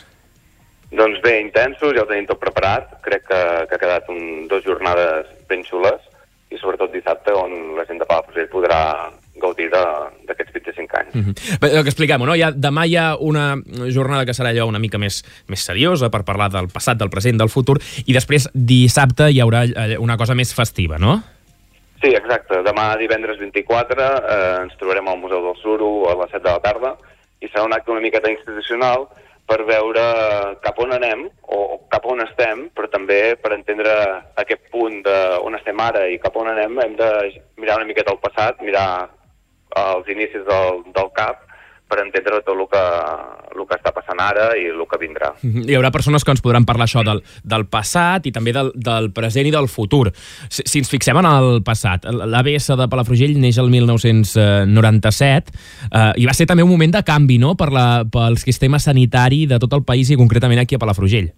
Doncs bé, intensos, ja ho tenim tot preparat. Crec que, que ha quedat un, dues jornades ben xules i sobretot dissabte on la gent de Palafrugell podrà gaudir d'aquests vint-i-cinc anys. Mm-hmm. Bé, expliquem-ho, no? Ja, demà hi ha una jornada que serà allò una mica més, més seriosa per parlar del passat, del present, del futur, i després dissabte hi haurà una cosa més festiva, no? Sí, exacte. Demà divendres vint-i-quatre eh, ens trobarem al Museu del Suro a les set de la tarda i serà un acte una miqueta institucional per veure cap on anem o cap on estem, però també per entendre aquest punt d'on estem ara i cap on anem hem de mirar una miqueta al passat, mirar els inicis del, del CAP per entendre tot el que, el que està passant ara i el que vindrà. Hi haurà persones que ens podran parlar això del, del passat i també del, del present i del futur. Si, si ens fixem en el passat, l'A B S de Palafrugell neix el mil nou-cents noranta-set eh, i va ser també un moment de canvi, no?, per la, pel sistema sanitari de tot el país i concretament aquí a Palafrugell.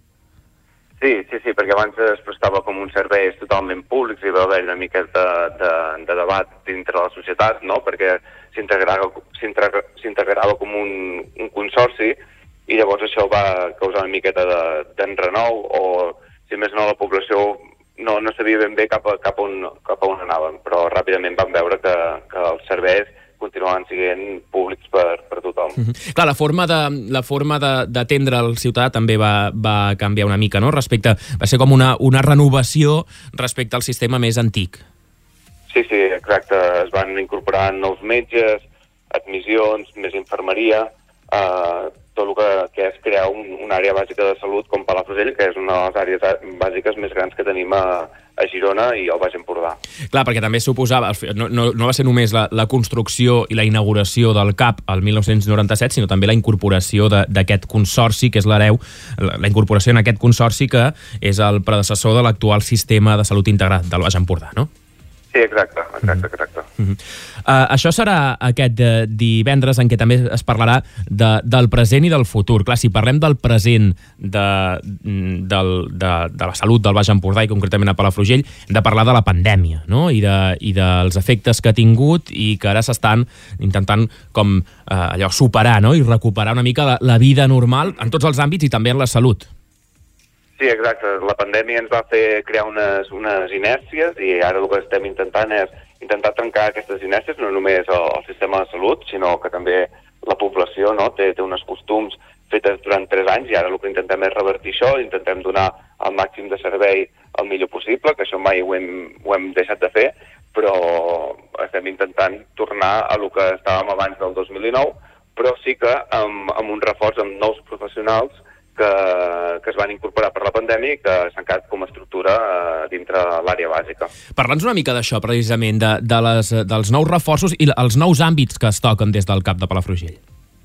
Sí, sí, sí, perquè abans es prestava com uns serveis totalment públics i va haver una mica de, de, de debat dintre la societat, no?, perquè s'integrava s'integrava com un, un consorci i llavors això va causar una miqueta d'enrenou de, o, si més no, la població no, no sabia ben bé cap a, cap, on, cap a on anàvem, però ràpidament vam veure que, que els serveis continuaven sent públics per, per tothom. Mm-hmm. Clar, la forma de la forma d'atendre el ciutadà també va, va canviar una mica, no? Respecte, va ser com una, una renovació respecte al sistema més antic. Sí, sí, exacte. Es van incorporar nous metges, admissions, més infermeria, eh, tot el que, que és crear un, una àrea bàsica de salut com Palafrugell, que és una de les àrees bàsiques més grans que tenim a, a Girona i al Baix Empordà. Clar, perquè també suposava, no, no, no va ser només la, la construcció i la inauguració del CAP al mil nou-cents noranta-set, sinó també la incorporació d'aquest consorci, que és l'hereu, la, la incorporació en aquest consorci que és el predecessor de l'actual sistema de salut integrat del Baix Empordà, no? Sí, exacte, exacte, exacte. Mm-hmm. uh, això serà aquest uh, divendres en què també es parlarà de, del present i del futur. Clar, si parlem del present de, del, de, de la salut del Baix Empordà i concretament a Palafrugell, hem de parlar de la pandèmia, no?, I, de, i dels efectes que ha tingut i que ara s'estan intentant com uh, allò superar, no?, i recuperar una mica la, la vida normal en tots els àmbits i també en la salut. Sí, exacte. La pandèmia ens va fer crear unes, unes inèrcies i ara el que estem intentant és intentar trencar aquestes inèrcies, no només el, el sistema de salut, sinó que també la població, no?, té, té uns costums fetes durant tres anys i ara el que intentem és revertir això, intentem donar el màxim de servei el millor possible, que això mai ho hem, ho hem deixat de fer, però estem intentant tornar a el que estàvem abans del dos mil dinou, però sí que amb, amb un reforç amb nous professionals Que, que es van incorporar per la pandèmia i que s'han quedat com a estructura eh, dintre l'àrea bàsica. Parla'ns una mica d'això, precisament, de, de les, dels nous reforços i els nous àmbits que es toquen des del CAP de Palafrugell.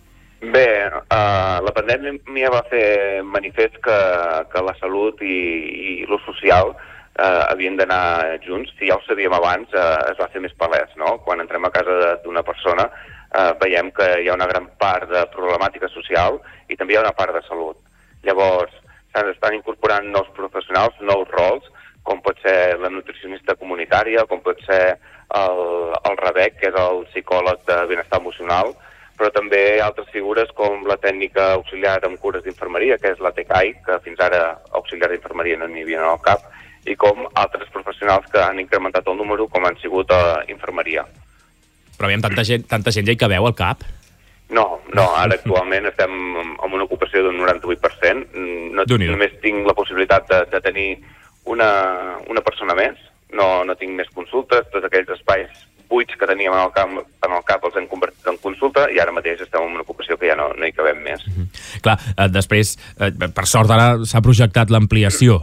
Bé, eh, la pandèmia va fer manifest que, que la salut i, i lo social eh, havien d'anar junts. Si ja ho sabíem abans, eh, es va fer més palès, no? Quan entrem a casa d'una persona eh, veiem que hi ha una gran part de problemàtica social i també hi ha una part de salut. Llavors, s'estan incorporant nous professionals, nous rols, com pot ser la nutricionista comunitària, com pot ser el, el RABEC, que és el psicòleg de benestar emocional, però també altres figures com la tècnica auxiliar en cures d'infermeria, que és la T C A I, que fins ara auxiliar d'infermeria no n'hi havia al CAP, i com altres professionals que han incrementat el número, com han sigut a infermeria. Però aviam, tanta gent, tanta gent ja hi cabeu al CAP? No, no, ara actualment estem amb una ocupació d'un noranta-vuit per cent. No, només tinc la possibilitat de, de tenir una, una persona més, no, no tinc més consultes, tots aquells espais buits que teníem en el CAP, en el CAP els hem convertit en consulta i ara mateix estem en una ocupació que ja no, no hi cabem més. Mm-hmm. Clar, eh, després, eh, per sort ara s'ha projectat l'ampliació.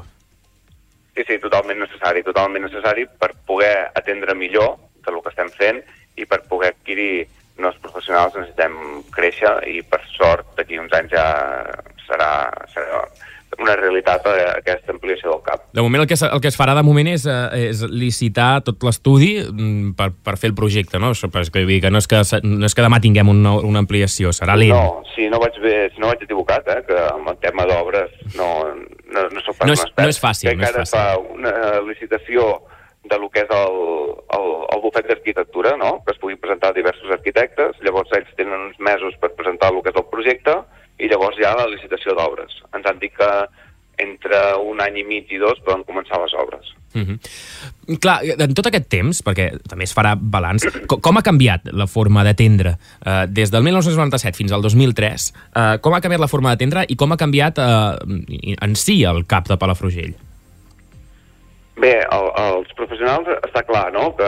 Sí, sí, totalment necessari, totalment necessari per poder atendre millor del que estem fent i per poder adquirir nous professionals necessitem créixer i per sort d'aquí uns anys ja serà, serà una realitat a aquesta ampliació del CAP. De moment el que es, el que es farà de moment és, és licitar tot l'estudi per, per fer el projecte, no? Perquè, que no, és que, no és que demà tinguem una, una ampliació, serà lent. No, si no vaig, bé, si no vaig equivocat, eh, que amb el tema d'obres no, no, no soc pas no és, un expert. No és fàcil, que no és fàcil. fa una licitació de lo que és el, el, el bufet d'arquitectura, no? Que es pugui presentar a diversos arquitectes, llavors ells tenen uns mesos per presentar el que és el projecte, i llavors hi ha la licitació d'obres. Ens han dit que entre un any i mig i dos poden començar les obres. Mm-hmm. Clar, en tot aquest temps, perquè també es farà balanç, com ha canviat la forma d'atendre eh, des del mil nou-cents noranta-set fins al dos mil tres? Eh, com ha canviat la forma d'atendre i com ha canviat eh, en si el CAP de Palafrugell? Bé, el, els professionals està clar, no?, que,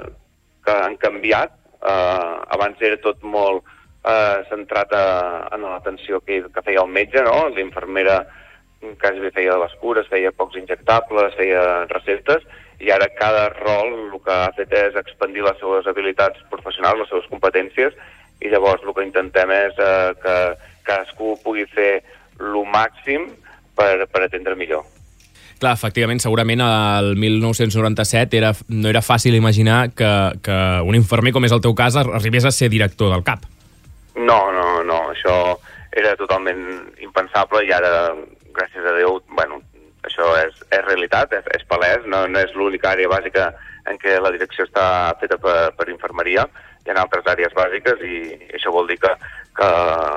que han canviat. Eh, abans era tot molt eh, centrat a, en l'atenció que, que feia el metge, no?, l'infermera quasi bé feia les cures, feia pocs injectables, feia receptes, i ara cada rol el que ha fet és expandir les seves habilitats professionals, les seves competències, i llavors el que intentem és eh, que cadascú pugui fer el màxim per, per atendre millor. Clar, efectivament, segurament el mil nou-cents noranta-set era, no era fàcil imaginar que, que un infermer, com és el teu cas, arribés a ser director del CAP. No, no, no, això era totalment impensable i ara, gràcies a Déu, bueno, això és, és realitat, és, és palès, no, no és l'única àrea bàsica en què la direcció està feta per, per infermeria, hi ha altres àrees bàsiques i això vol dir que, que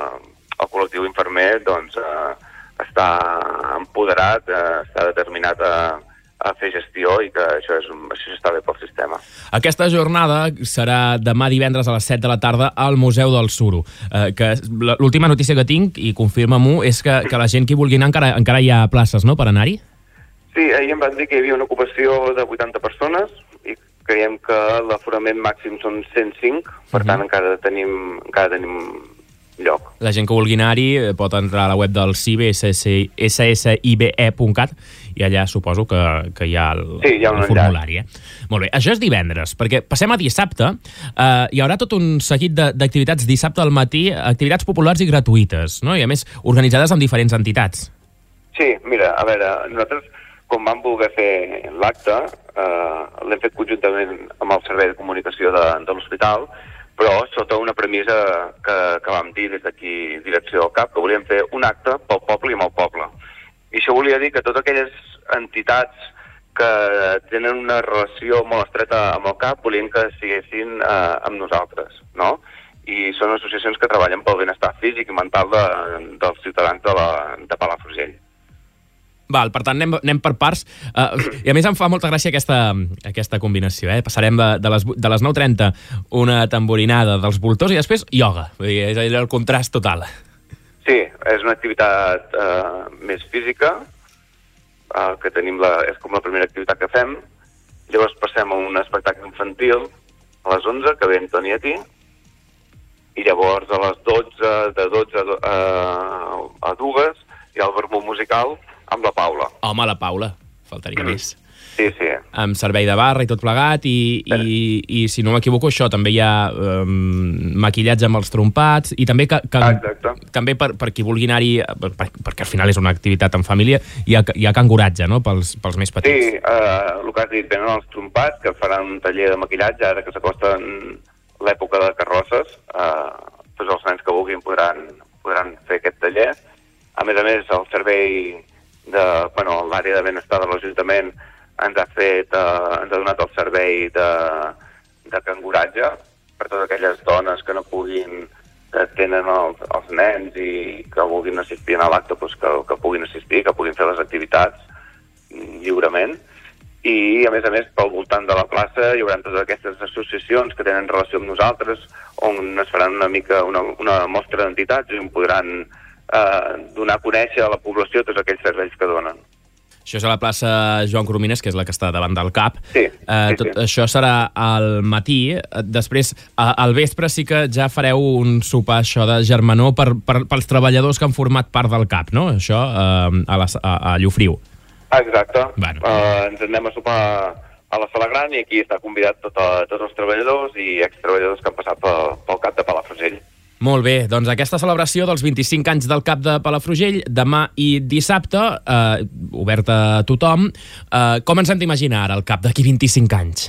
el col·lectiu infermer doncs, eh, està empoderat, eh, està determinat a, a fer gestió i que això, és, això està bé pel sistema. Aquesta jornada serà demà divendres a les set de la tarda al Museu del Suro. Eh, que l'última notícia que tinc, i confirma-m'ho, és que, que la gent que vulgui anar encara, encara hi ha places, no?, per anar-hi? Sí, ahir em van dir que hi havia una ocupació de vuitanta persones i creiem que l'aforament màxim són cent cinc, per uh-huh. tant encara tenim, encara tenim lloc. La gent que vulgui anar-hi pot entrar a la web del S I B E, essa essa i be e punt cat, i allà suposo que, que hi ha el, sí, hi ha el formulari. Eh? Molt bé, això és divendres, perquè passem a dissabte, eh, hi haurà tot un seguit d'activitats dissabte al matí, activitats populars i gratuïtes, no? I a més organitzades amb diferents entitats. Sí, mira, a veure, nosaltres quan vam voler fer l'acte, eh, l'hem fet conjuntament amb el Servei de Comunicació de, de l'Hospital, però sota una premissa que, que vam dir des d'aquí direcció del CAP, que volíem fer un acte pel poble i amb el poble. I això volia dir que totes aquelles entitats que tenen una relació molt estreta amb el CAP volien que siguessin eh, amb nosaltres, no? I són associacions que treballen pel benestar físic i mental de, dels ciutadans de, la, de Palafrugell. Val, per tant, anem, anem per parts. Uh, I a més em fa molta gràcia aquesta, aquesta combinació. Eh? Passarem de, de les, de les nou trenta una tamborinada dels voltors i després ioga. Vull dir, és el contrast total. Sí, és una activitat uh, més física, uh, que tenim la, és com la primera activitat que fem. Llavors passem a un espectacle infantil a les onze, que ve Antonietti, i llavors a les dotze, de dotze a, a dues, hi ha el vermut musical amb la Paula. Home, la Paula, faltaria mm. més. Sí, sí. Amb servei de barra i tot plegat, i, i, i si no m'equivoco, això també hi ha um, maquillatge amb els trompats, i també, que, que, també per, per qui vulgui anar-hi, per, perquè al final és una activitat en família, hi ha, hi ha canguratge, no?, pels, pels més petits. Sí, uh, el que has dit, venen els trompats, que faran un taller de maquillatge, ara que s'acosten l'època de carrosses, uh, tots els nens que vulguin podran, podran fer aquest taller. A més a més, el servei de, bueno, l'àrea de benestar de l'Ajuntament ens ha fet, eh, ens ha donat el servei de, de canguratge per totes aquelles dones que no puguin, que tenen els, els nens i que vulguin assistir a l'acte, doncs que, que puguin assistir, que puguin fer les activitats lliurement. I, a més a més, pel voltant de la plaça hi haurà totes aquestes associacions que tenen relació amb nosaltres, on es faran una mica una, una mostra d'entitats i on podran Eh, donar a conèixer a la població tots aquells serveis que donen. Això és a la plaça Joan Coromines, que és la que està davant del CAP. Sí, eh, sí, tot sí. Això serà al matí. Després, a, al vespre sí que ja fareu un sopar això de germanor per, per, pels treballadors que han format part del CAP, no? Això eh, a, la, a, a Llofriu. Exacte. Bueno. Eh, ens anem a sopar a la Sala Gran i aquí està convidat tot a, tots els treballadors i extreballadors que han passat pel, pel CAP de Palafrugell. Molt bé, doncs aquesta celebració dels vint-i-cinc anys del CAP de Palafrugell, demà i dissabte, eh, oberta a tothom. Eh, com ens hem d'imaginar ara el CAP d'aquí vint-i-cinc anys?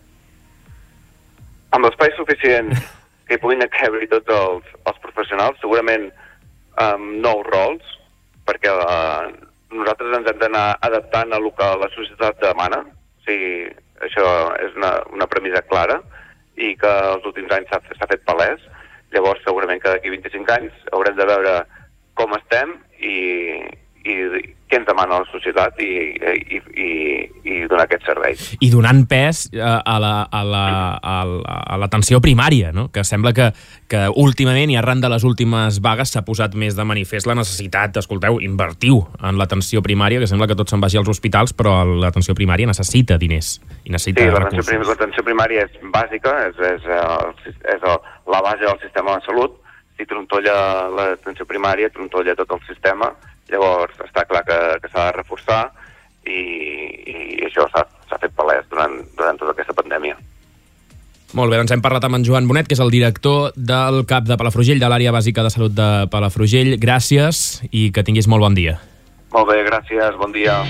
Amb l'espai suficient que hi puguin cabre tots els, els professionals, segurament amb nous rols, perquè eh, nosaltres ens hem d'anar adaptant a el que la societat demana. O sigui, això és una, una premissa clara i que els últims anys s'ha fet palès. Llavors, segurament que d'aquí vint-i-cinc anys haurem de veure com estem i, i què ens demana la societat i, i, i, i donar aquest servei. I donant pes a la, a la, a la, a l'atenció primària, no? Que sembla que, que últimament i arran de les últimes vagues s'ha posat més de manifest la necessitat, escolteu, invertiu en l'atenció primària, que sembla que tot se'n vagi als hospitals, però l'atenció primària necessita diners i necessita sí, recursos. Sí, l'atenció primària és bàsica, és, és, és, és la base del sistema de salut. Si trontolla l'atenció primària, trontolla tot el sistema. Llavors està clar que, que s'ha de reforçar i, i això s'ha fet palès durant, durant tota aquesta pandèmia. Molt bé, doncs hem parlat amb en Joan Bonet, que és el director del CAP de Palafrugell, de l'àrea bàsica de salut de Palafrugell. Gràcies i que tinguis molt bon dia. Molt bé, gràcies, bon dia.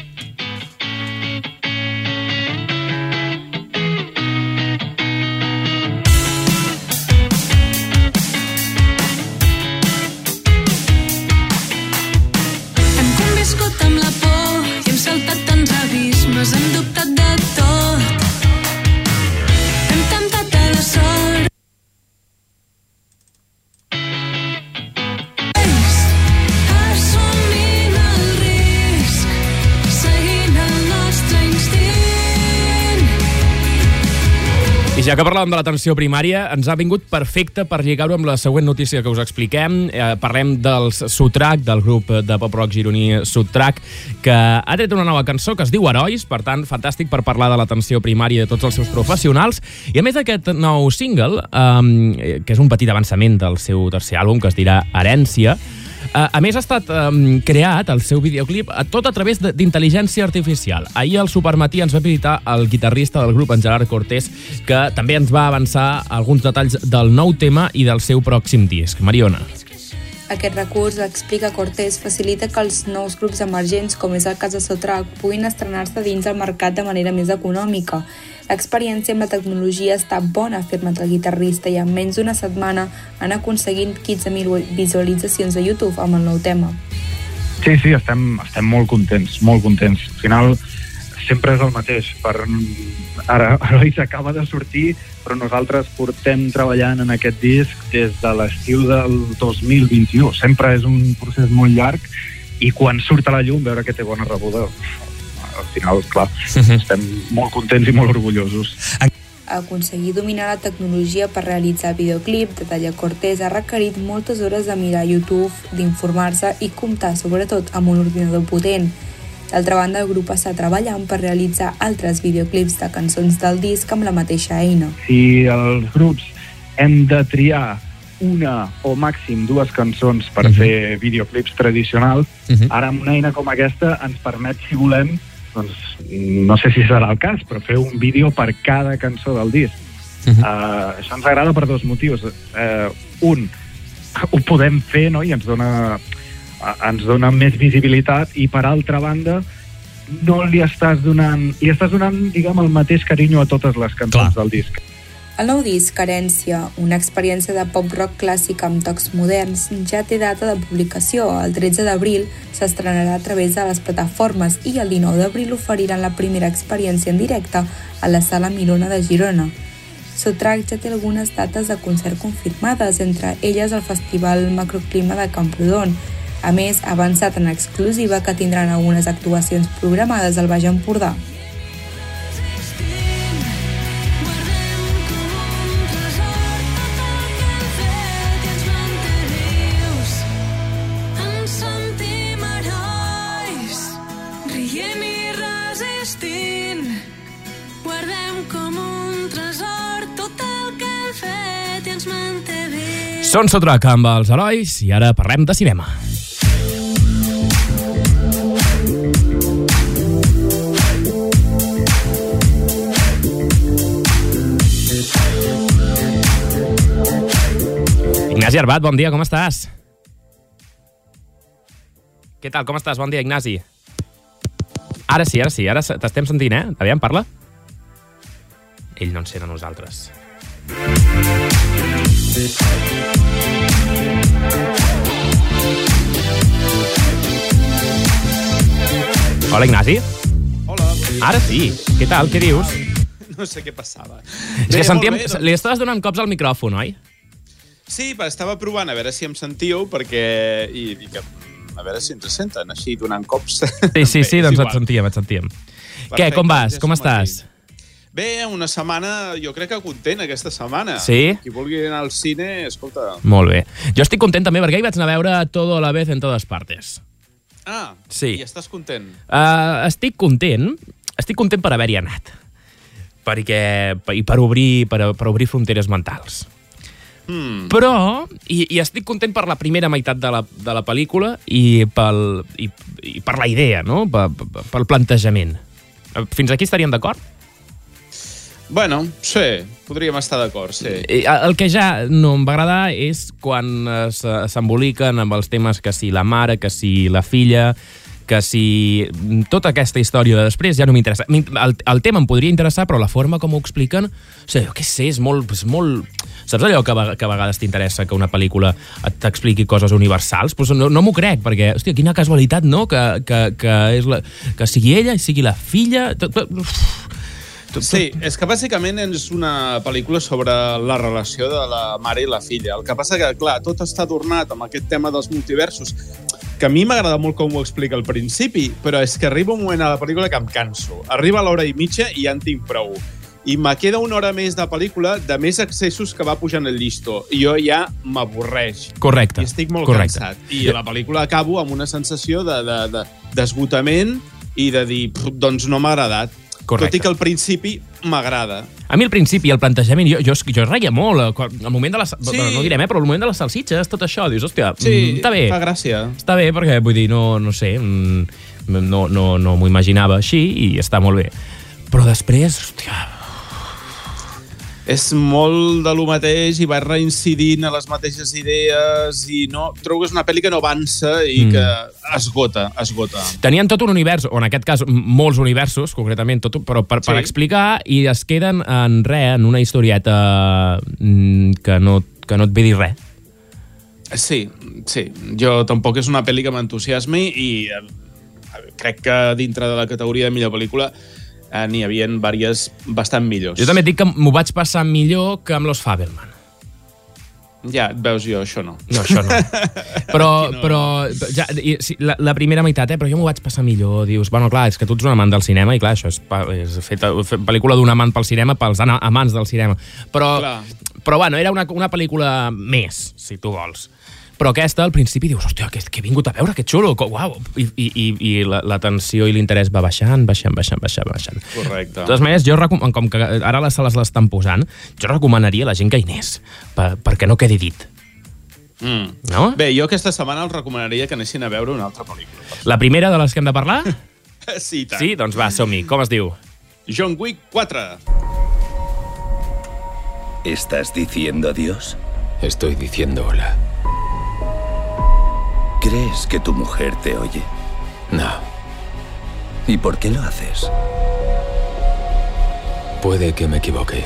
Hem dubtat de tot, hem temptat a la sort. Assumint el risc, seguint el nostre instint. I ja que parlàvem de l'atenció primària, ens ha vingut perfecte per lligar-ho amb la següent notícia que us expliquem. Eh, parlem dels Sotrac, del grup de pop-rock gironí Sotrac, que ha tret una nova cançó que es diu Herois, per tant, fantàstic per parlar de l'atenció primària de tots els seus professionals. I a més aquest nou single, eh, que és un petit avançament del seu tercer àlbum, que es dirà Herència, a més ha estat um, creat el seu videoclip a tot a través d'intel·ligència artificial. Ahir al Supermatí ens va visitar el guitarrista del grup, en Gerard Cortés, que també ens va avançar alguns detalls del nou tema i del seu pròxim disc. Mariona. Aquest recurs, explica Cortés, facilita que els nous grups emergents, com és el cas de Sotrac, puguin estrenar-se dins el mercat de manera més econòmica. L'experiència amb la tecnologia està bona, ha afirmat el guitarrista, i en menys d'una setmana han aconseguit quinze mil visualitzacions a YouTube amb el nou tema. Sí, sí, estem, estem molt contents, molt contents. Al final sempre és el mateix. Per... Ara, Herois acaba de sortir, però nosaltres portem treballant en aquest disc des de l'estiu del dos mil vint-i-u. Sempre és un procés molt llarg i quan surt a la llum veure que té bona rebuda, al final, clar, estem molt contents i molt orgullosos. Aconseguir dominar la tecnologia per realitzar el videoclip, detalla Cortés, ha requerit moltes hores de mirar YouTube, d'informar-se i comptar, sobretot, amb un ordinador potent. D'altra banda, el grup està treballant per realitzar altres videoclips de cançons del disc amb la mateixa eina. Si els grups hem de triar una o màxim dues cançons per uh-huh. fer videoclips tradicionals, uh-huh. ara amb una eina com aquesta ens permet, si volem, doncs, no sé si serà el cas, però fer un vídeo per cada cançó del disc. Uh-huh. Uh, això ens agrada per dos motius. Uh, un, ho podem fer, no?, i ens dona... ens dona més visibilitat, i per altra banda no li estàs donant li estàs donant, diguem, el mateix carinyo a totes les cançons Clar. del disc. El nou disc, Herència, una experiència de pop-rock clàssic amb tocs moderns, ja té data de publicació. El tretze d'abril s'estrenarà a través de les plataformes i el dinou d'abril oferiran la primera experiència en directe a la Sala Mirona de Girona. Sotrac ja té algunes dates de concert confirmades, entre elles el Festival Macroclima de Camprodon. A més, ha avançat en exclusiva que tindran algunes actuacions programades al Baix Empordà. Són Sotrac amb els Herois i ara parlem de cinema. Ignasi Arbat, bon dia, com estàs? Què tal, com estàs? Bon dia, Ignasi. Ara sí, ara sí, ara t'estem sentint, eh? Aviam, parla. Ell no ens sent a nosaltres. Hola, Ignasi. Hola. Ara sí. Què tal? Què dius? No sé què passava. És que sentíem... Li estaves donant cops al micròfon, oi? Sí, estava provant a veure si em sentíeu, perquè... I dic, a veure si ens senten, així, donant cops. Sí, sí, sí, doncs et sentíem, et sentíem. Què, com vas? Com estàs? Bé, una setmana, jo crec que content aquesta setmana. Sí? Qui vulgui anar al cine, escolta... Molt bé. Jo estic content també perquè ahir vaig anar a veure Todo a la vez en todas partes. Ah, sí. I estàs content? Uh, estic content, estic content per haver-hi anat. Perquè, i per obrir, per, per obrir fronteres mentals. Hmm. Però, i, i estic content per la primera meitat de la, de la pel·lícula i, pel, i, i per la idea, no? Pel, pel plantejament. Fins aquí estaríem d'acord? Bueno, sí, podríem estar d'acord, sí. El que ja no em va agradar és quan s'emboliquen amb els temes que si la mare, que si la filla, que si tota aquesta història de després ja no m'interessa. El, el tema em podria interessar, però la forma com ho expliquen, o sigui, jo què sé, és molt... És molt... Saps allò que, que a vegades t'interessa que una pel·lícula t'expliqui coses universals? Pues no no m'ho crec, perquè, hòstia, quina casualitat, no? Que, que, que, és la, que sigui ella i sigui la filla... Tot, tot, tot, sí, és que bàsicament és una pel·lícula sobre la relació de la mare i la filla. El que passa que, clar, tot està adornat amb aquest tema dels multiversos, que a mi m'agrada molt com ho explica al principi, però és que arriba un moment a la pel·lícula que em canso. Arriba a l'hora i mitja i ja en tinc prou. I me queda una hora més de pel·lícula de més excessos que va pujant el llistó. I jo ja m'avorreix. Correcte. I estic molt correcte. cansat. I la pel·lícula acabo amb una sensació de, de, de, d'esgotament i de dir, doncs no m'ha agradat. Correcte. Tot i que al principi m'agrada. A mi al principi, el plantejament, jo, jo, jo reia molt. Al moment de les... Sí. No direm, eh, però al moment de les salsitxes, tot això, dius, hòstia, sí, està bé. Fa gràcia. Està bé, perquè, vull dir, no, no sé, no, no, no m'ho imaginava així i està molt bé. Però després, hòstia... És molt de lo mateix i va reincidint a les mateixes idees i no, trobo que és una pel·li que no avança i mm. que esgota, esgota. Tenien tot un univers, o en aquest cas molts universos, concretament, tot, però per, sí. per explicar, i es queden en res, en una historieta que no, que no et ve dir res. Sí, sí. Jo tampoc és una pel·li que m'entusiasmi i crec que dintre de la categoria de millor pel·lícula Eh, n'hi havia diverses bastant millors. Jo també et dic que m'ho vaig passar millor que amb Los Fabelman. Ja, et veus, jo això no. No, això no. Però, no. però ja, sí, la, la primera meitat, eh, però jo m'ho vaig passar millor. Dius, bueno, clar, és que tu ets un amant del cinema i clar, això és, és fet, fet pel·lícula d'un amant pel cinema pels amants del cinema. Però, però bueno, era una, una pel·lícula més, si tu vols. Però aquesta, al principi, dius, hòstia, que, que he vingut a veure, que xulo, que, uau, i, i, i la, la tensió i l'interès va baixant, baixant, baixant, baixant, baixant. Correcte. De totes maneres, jo, com que ara les sales l'estan posant, jo recomanaria a la gent que hi anés, per, perquè no quedi dit. Mm. No? Bé, jo aquesta setmana els recomanaria que anessin a veure una altra pel·lícula. La primera de les que hem de parlar? Sí, tant. Sí? Doncs va, som-hi. Com es diu? John Wick quatre. ¿Estás diciendo adiós? Estoy diciendo hola. ¿Crees que tu mujer te oye? No. ¿Y por qué lo haces? Puede que me equivoque.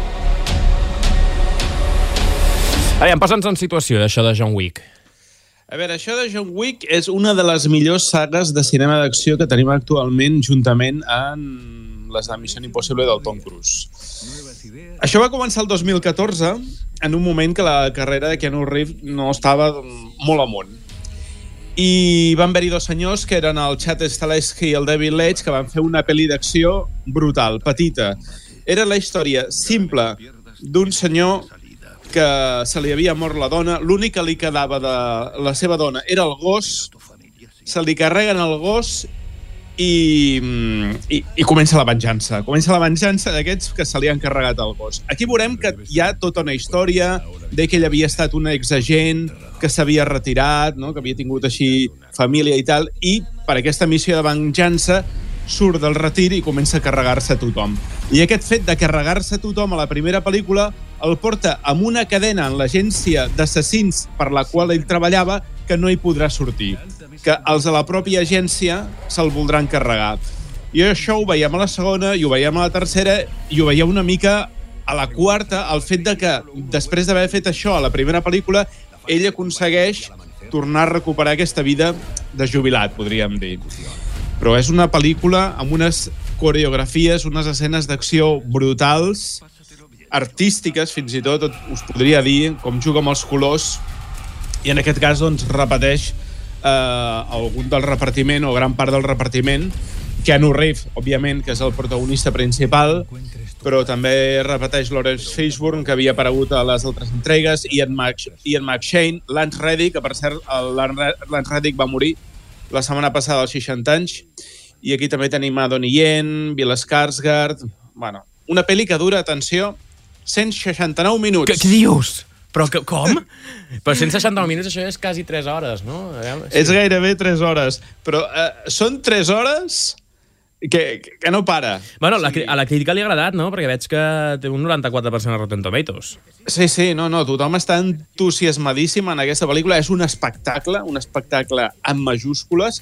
Aviam, posa'ns en situació d'això de John Wick. A veure, això de John Wick és una de les millors sagues de cinema d'acció que tenim actualment juntament amb les de Mission Impossible del Tom Cruise. Això va començar el dos mil catorze, en un moment que la carrera de Keanu Reeves no estava molt amunt. I van haver-hi dos senyors que eren el Chad Stahelski i el David Leitch que van fer una pel·li d'acció brutal, petita. Era la història simple d'un senyor que se li havia mort la dona, l'únic que li quedava de la seva dona era el gos, se li carreguen el gos i, i, i comença la venjança. Comença la venjança d'aquests que se li han carregat el gos. Aquí veurem que hi ha tota una història de que ell havia estat un exagent, que s'havia retirat, no? Que havia tingut així família i tal, i per aquesta missió de venjança surt del retir i comença a carregar-se a tothom. I aquest fet de carregar-se a tothom a la primera pel·lícula el porta amb una cadena en l'agència d'assassins per la qual ell treballava que no hi podrà sortir, que els de la pròpia agència se'l voldran carregar. I això ho veiem a la segona, i ho veiem a la tercera, i ho veiem una mica a la quarta, el fet de que després d'haver fet això a la primera pel·lícula, ell aconsegueix tornar a recuperar aquesta vida de jubilat, podríem dir. Però és una pel·lícula amb unes coreografies, unes escenes d'acció brutals, artístiques, fins i tot, us podria dir, com juga amb els colors, i en aquest cas doncs, repeteix eh, algun del repartiment o gran part del repartiment. Keanu Reeves, òbviament, que és el protagonista principal, però també repeteix Lawrence Fishburne, que havia aparegut a les altres entregues, Ian, Mc, Ian McShane, Lance Reddick, que per cert, el Lance Reddick va morir la setmana passada als seixanta anys, i aquí també tenim a Donnie Yen, Bill Skarsgård... Bueno, una pel·li que dura, atenció, cent seixanta-nou minuts. Què, què dius? Però que, com? Però cent seixanta-nou minuts, això és quasi tres hores, no? Sí. És gairebé tres hores, però eh, són tres hores que, que no para. Bueno, la, a la crítica li ha agradat, no? Perquè veig que té un noranta-quatre per cent a Rotten Tomatoes. Sí, sí, no, no, tothom està entusiasmadíssim en aquesta pel·lícula. És un espectacle, un espectacle amb majúscules,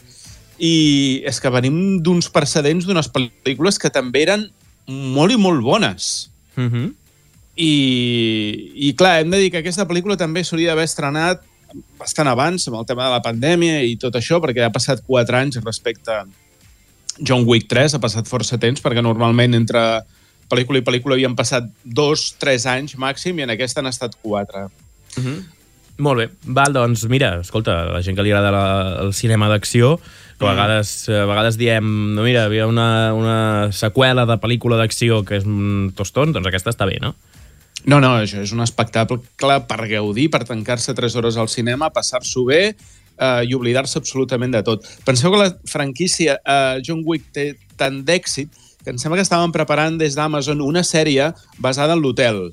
i és que venim d'uns precedents d'unes pel·lícules que també eren molt i molt bones. Mhm. I, i clar, hem de dir que aquesta pel·lícula també s'hauria d'haver estrenat bastant abans, amb el tema de la pandèmia i tot això, perquè ha passat quatre anys respecte a John Wick tres, ha passat força temps, perquè normalment entre pel·lícula i pel·lícula havien passat dos, tres anys màxim, i en aquesta han estat quatre. Mhm. Molt bé. Val, doncs, mira, escolta, la gent que li agrada la, el cinema d'acció, que a vegades, a vegades diem, no, mira, havia una, una seqüela de pel·lícula d'acció que és un tostón, doncs aquesta està bé, no? No, no, això és un espectacle per gaudir, per tancar-se tres hores al cinema, passar-s'ho bé eh, i oblidar-se absolutament de tot. Penseu que la franquícia eh, John Wick té tant d'èxit que em sembla que estaven preparant des d'Amazon una sèrie basada en l'hotel.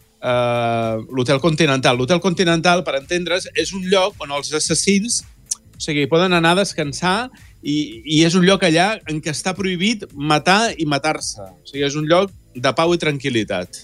Uh, l'Hotel Continental. L'Hotel Continental, per entendre's, és un lloc on els assassins, o sigui, poden anar a descansar, i, i és un lloc allà en què està prohibit matar i matar-se. O sigui, és un lloc de pau i tranquil·litat.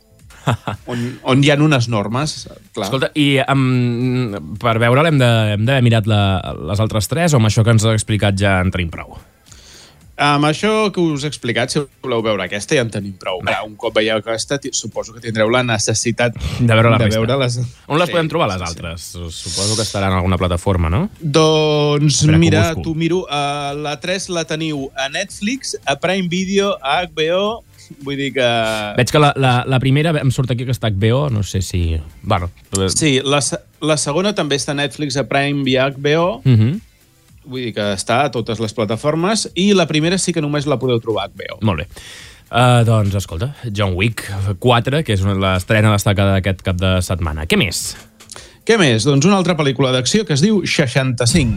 on, on hi ha unes normes, clar. Escolta, i um, per veure-la hem d'haver mirat la, les altres tres, o amb això que ens ha explicat ja en tenim prou? Amb això que us he explicat, si voleu veure aquesta, ja en tenim prou. Clar, un cop veieu aquesta, suposo que tindreu la necessitat de veure, la de veure les... On les sí, podem trobar, les altres? Suposo que estaran en alguna plataforma, no? Doncs Espera, mira, t'ho miro. Uh, la tres la teniu a Netflix, a Prime Video, a H B O... Vull dir que... Veig que la, la, la primera em surt aquí que està a H B O, no sé si... Bueno, sí, la, la segona també està a Netflix, a Prime i a H B O. Uh -huh. Vull dir que està a totes les plataformes, i la primera sí que només la podeu trobar a H B O. Molt bé. Uh, doncs, escolta, John Wick quatre, que és l'estrena destacada d'aquest cap de setmana. Què més? Què més? Doncs una altra pel·lícula d'acció que es diu seixanta-cinc.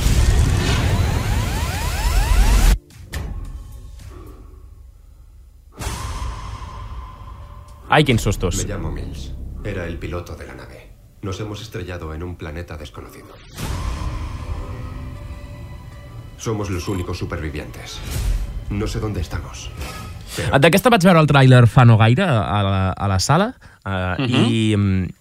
Ai, quins sustos. Me llamo Mills. Era el piloto de la nave. Nos hemos estrellado en un planeta desconocido. Somos los únicos supervivientes. No sé dónde estamos. Però... D'aquesta vaig veure el tràiler fa no gaire a la, a la sala, uh, uh-huh. i,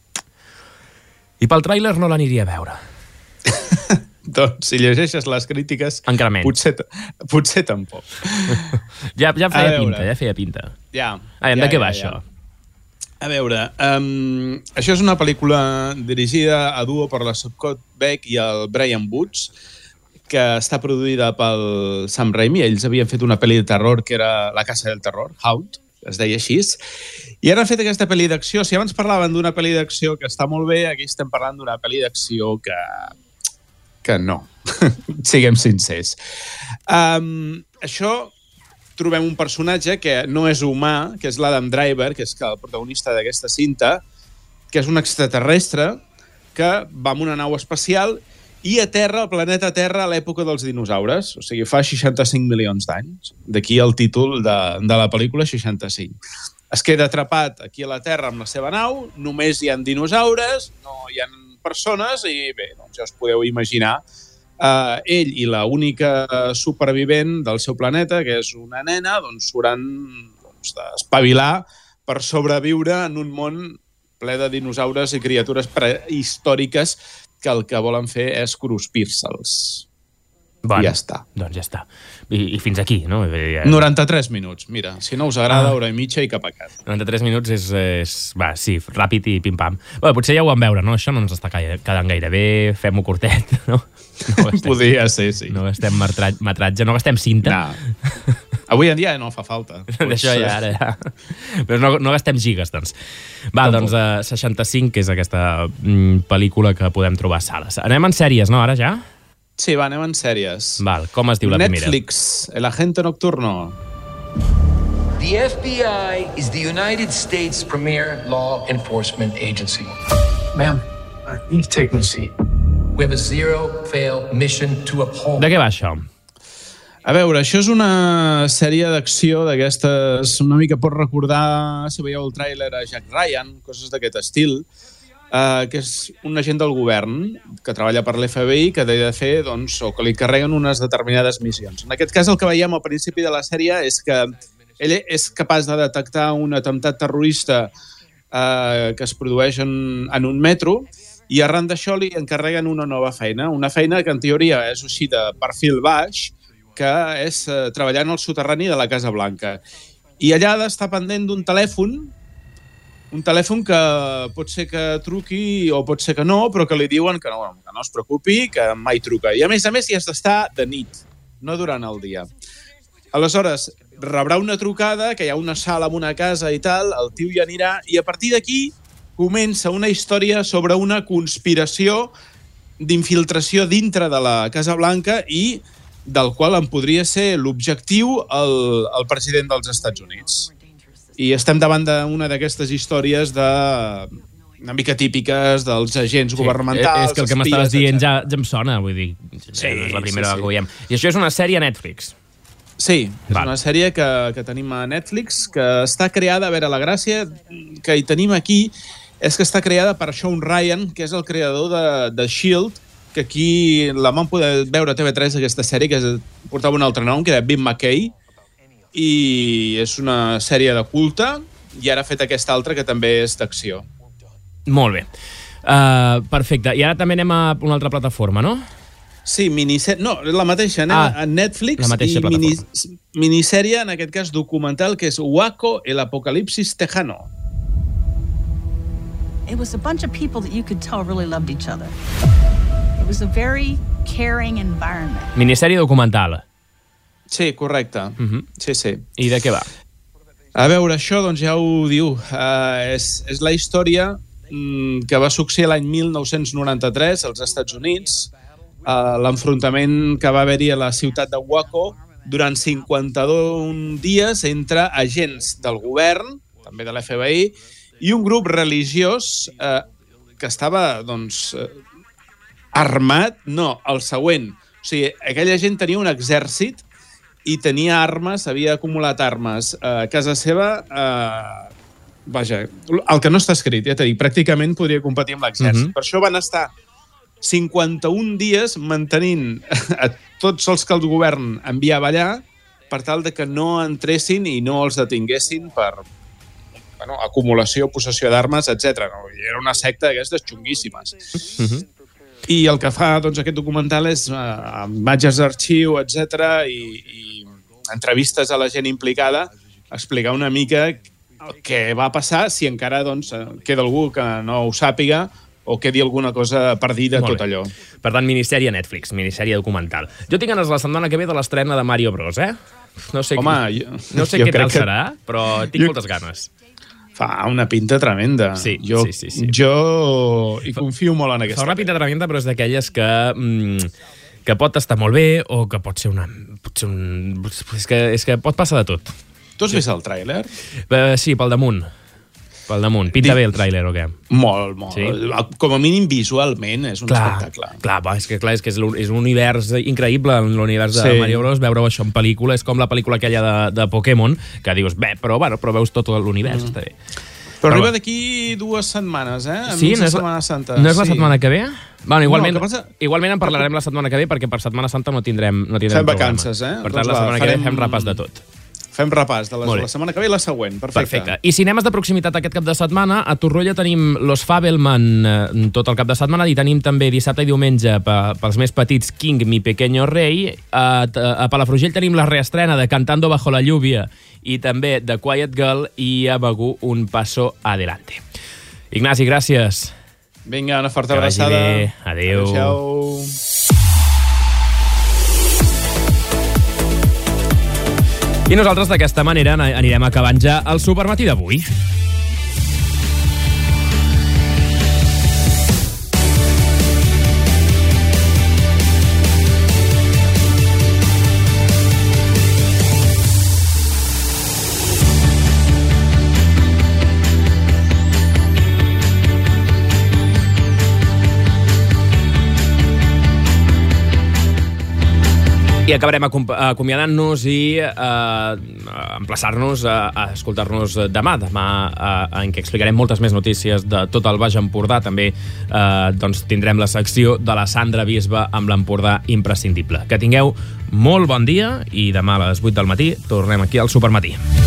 i pel tràiler no l'aniria a veure. Doncs si llegeixes les crítiques, encara menys. Potser, potser tampoc. ja, ja feia pinta, ja feia pinta. Ja. Ai, ja, de què ja, va ja. això? A veure, um, això és una pel·lícula dirigida a duo per la Scott Beck i el Brian Woods, que està produïda pel Sam Raimi. Ells havien fet una pel·li de terror que era La Casa del Terror, Hound, es deia així, i ara han fet aquesta pel·li d'acció. Si abans parlaven d'una pel·li d'acció que està molt bé, aquí estem parlant d'una pel·li d'acció que... que no, siguem sincers. Um, això trobem un personatge que no és humà, que és l'Adam Driver, que és el protagonista d'aquesta cinta, que és un extraterrestre que va amb una nau espacial i aterra al planeta Terra a l'època dels dinosaures, o sigui, fa seixanta-cinc milions d'anys. D'aquí el títol de, de la pel·lícula, seixanta-cinc. Es queda atrapat aquí a la Terra amb la seva nau, només hi ha dinosaures, no hi ha persones, i bé, doncs ja us podeu imaginar, eh, ell i la única supervivent del seu planeta, que és una nena, doncs s'hauran doncs, d'espavilar per sobreviure en un món ple de dinosaures i criatures prehistòriques que el que volen fer és cruspir-se'ls. Bueno, I ja està. Doncs ja està. I, i fins aquí, no? noranta-tres minuts, mira. Si no us agrada, ah. hora i mitja i cap a casa. noranta-tres minuts és, és... Va, sí, ràpid i pim-pam. Bé, potser ja ho vam veure, no? Això no ens està quedant gaire bé, fem-ho curtet, no? no gastem, Podria ser, sí. No gastem metratge, no gastem cinta. No. Avui en dia no fa falta. D'això ja, ara ja. Però no, no gastem gigas, doncs. Va, Tampoc. doncs, uh, seixanta-cinc, que és aquesta mm, pel·lícula que podem trobar a sales. Anem en sèries, no, ara ja? Sí, va, anem en sèries. Val, com es diu la Netflix, primera? Netflix, El Agente Nocturno. The F B I is the United States premier law enforcement agency. Ma'am, uh, you take my seat. We have a zero-fail mission to uphold. De què va això? A veure, això és una sèrie d'acció d'aquestes... Una mica pot recordar, si veieu el tràiler, a Jack Ryan, coses d'aquest estil, Uh, que és un agent del govern que treballa per l'F B I, que ha de fer, doncs, o que li carreguen unes determinades missions. En aquest cas, el que veiem al principi de la sèrie és que ell és capaç de detectar un atemptat terrorista uh, que es produeix en, en un metro, i arran d'això li encarreguen una nova feina, una feina que en teoria és així de perfil baix, que és uh, treballar en el soterrani de la Casa Blanca. I allà ha d'estar pendent d'un telèfon, un telèfon que pot ser que truqui o pot ser que no, però que li diuen que no, que no es preocupi, que mai truca. I a més a més hi has d'estar de nit, no durant el dia. Aleshores, rebrà una trucada, que hi ha una sala en una casa i tal, el tio hi anirà, i a partir d'aquí comença una història sobre una conspiració d'infiltració dintre de la Casa Blanca i del qual en podria ser l'objectiu el, el president dels Estats Units. I estem davant d'una d'aquestes històries de una mica típiques dels agents sí, governamentals. És que el que m'estaves dient ja, ja em sona, vull dir, sí, és la primera sí, sí. que ho veiem. I això és una sèrie a Netflix. Sí, és Val. una sèrie que, que tenim a Netflix, que està creada, a veure, la gràcia que hi tenim aquí és que està creada per Sean Ryan, que és el creador de, de S H I E L D, que aquí la vam poder veure a T V tres, aquesta sèrie, que portava un altre nom, que era Bill McKay, i és una sèrie de culte, i ara ha fet aquesta altra que també és d'acció. Molt bé. Uh, perfecte. I ara també anem a una altra plataforma, no? Sí, minissèrie... No, la mateixa. Anem ah, a Netflix la mateixa i mini, minissèrie, en aquest cas documental, que és Waco, el apocalipsis tejano. It was a bunch of people that you could tell really loved each other. It was a very caring environment. Minissèrie documental. Sí, correcte. Uh-huh. Sí, sí. I de què va? A veure, això doncs ja ho diu. Uh, és, és la història mm, que va succeir l'any mil nou-cents noranta-tres als Estats Units, uh, l'enfrontament que va haver-hi a la ciutat de Waco durant cinquanta-dos dies entre agents del govern, també de l'F B I, i un grup religiós uh, que estava, doncs, uh, armat. No, el següent. O sigui, aquella gent tenia un exèrcit i tenia armes, havia acumulat armes a casa seva. Eh, vaja, el que no està escrit, ja t'he dit, pràcticament podria competir amb l'exèrcit. Uh-huh. Per això van estar cinquanta-un dies mantenint a tots els que el govern enviava allà per tal de que no entressin i no els detinguessin per bueno, acumulació, possessió d'armes, etcètera. No? Era una secta d'aquestes xunguíssimes. Uh-huh. I el que fa doncs, aquest documental és uh, imatges d'arxiu, etcètera, i, i entrevistes a la gent implicada, explicar una mica el que va passar, si encara doncs, queda algú que no ho sàpiga o quedi alguna cosa perdida, tot allò. Per tant, minissèrie Netflix, minissèrie documental. Jo tinc ganes la setmana que ve de l'estrena de Mario Bros, eh? No sé, Home, qui... jo, no sé jo què tal que... serà, però tinc jo... moltes ganes. Fa una pinta tremenda. Sí, jo, sí, sí, sí. Jo hi confio molt en aquesta. Fa una pinta tremenda, però és d'aquelles que, mm, que pot estar molt bé o que pot ser una... Pot ser un, és, que, és que pot passar de tot. Tu has vist el tràiler? Uh, sí, pel damunt. Pel damunt. Pinta bé el tràiler o què? Molt, molt. Sí? Com a mínim visualment és un clar, espectacle. Clar, va, és que, clar, és, que és un univers increïble, l'univers de sí. Mario Bros. Veure això en pel·lícula és com la pel·lícula aquella de, de Pokémon, que dius, bé, però, bueno, però veus tot l'univers, mm. està bé. Però, però arriba d'aquí dues setmanes, eh? Sí, no és, Setmana Santa. No és la sí. setmana que ve? Bueno, igualment, no, passa... igualment en parlarem la setmana que ve, perquè per Setmana Santa no tindrem, no tindrem fem vacances, eh? Per tant, doncs la setmana va, farem... que ve fem repàs de tot. Fem repàs de la, la setmana que ve i la següent. Perfecte. Perfecte. I cinemes de proximitat aquest cap de setmana. A Torroella tenim Los Fabelman eh, tot el cap de setmana i tenim també dissabte i diumenge pels més petits King, mi pequeño rey. A, a Palafrugell tenim la reestrena de Cantando bajo la lluvia i també de Quiet Girl, i a Begur Un paso adelante. Ignasi, gràcies. Vinga, una forta que abraçada. Vagi bé. Adéu. Adéu. I nosaltres d'aquesta manera anirem acabant ja el Supermatí d'avui. I acabarem acomiadant-nos i eh, emplaçar-nos a, a escoltar-nos demà. Demà eh, en què explicarem moltes més notícies de tot el Baix Empordà. També eh, doncs, tindrem la secció de la Sandra Bisbe amb l'Empordà imprescindible. Que tingueu molt bon dia i demà a les vuit del matí tornem aquí al Supermatí.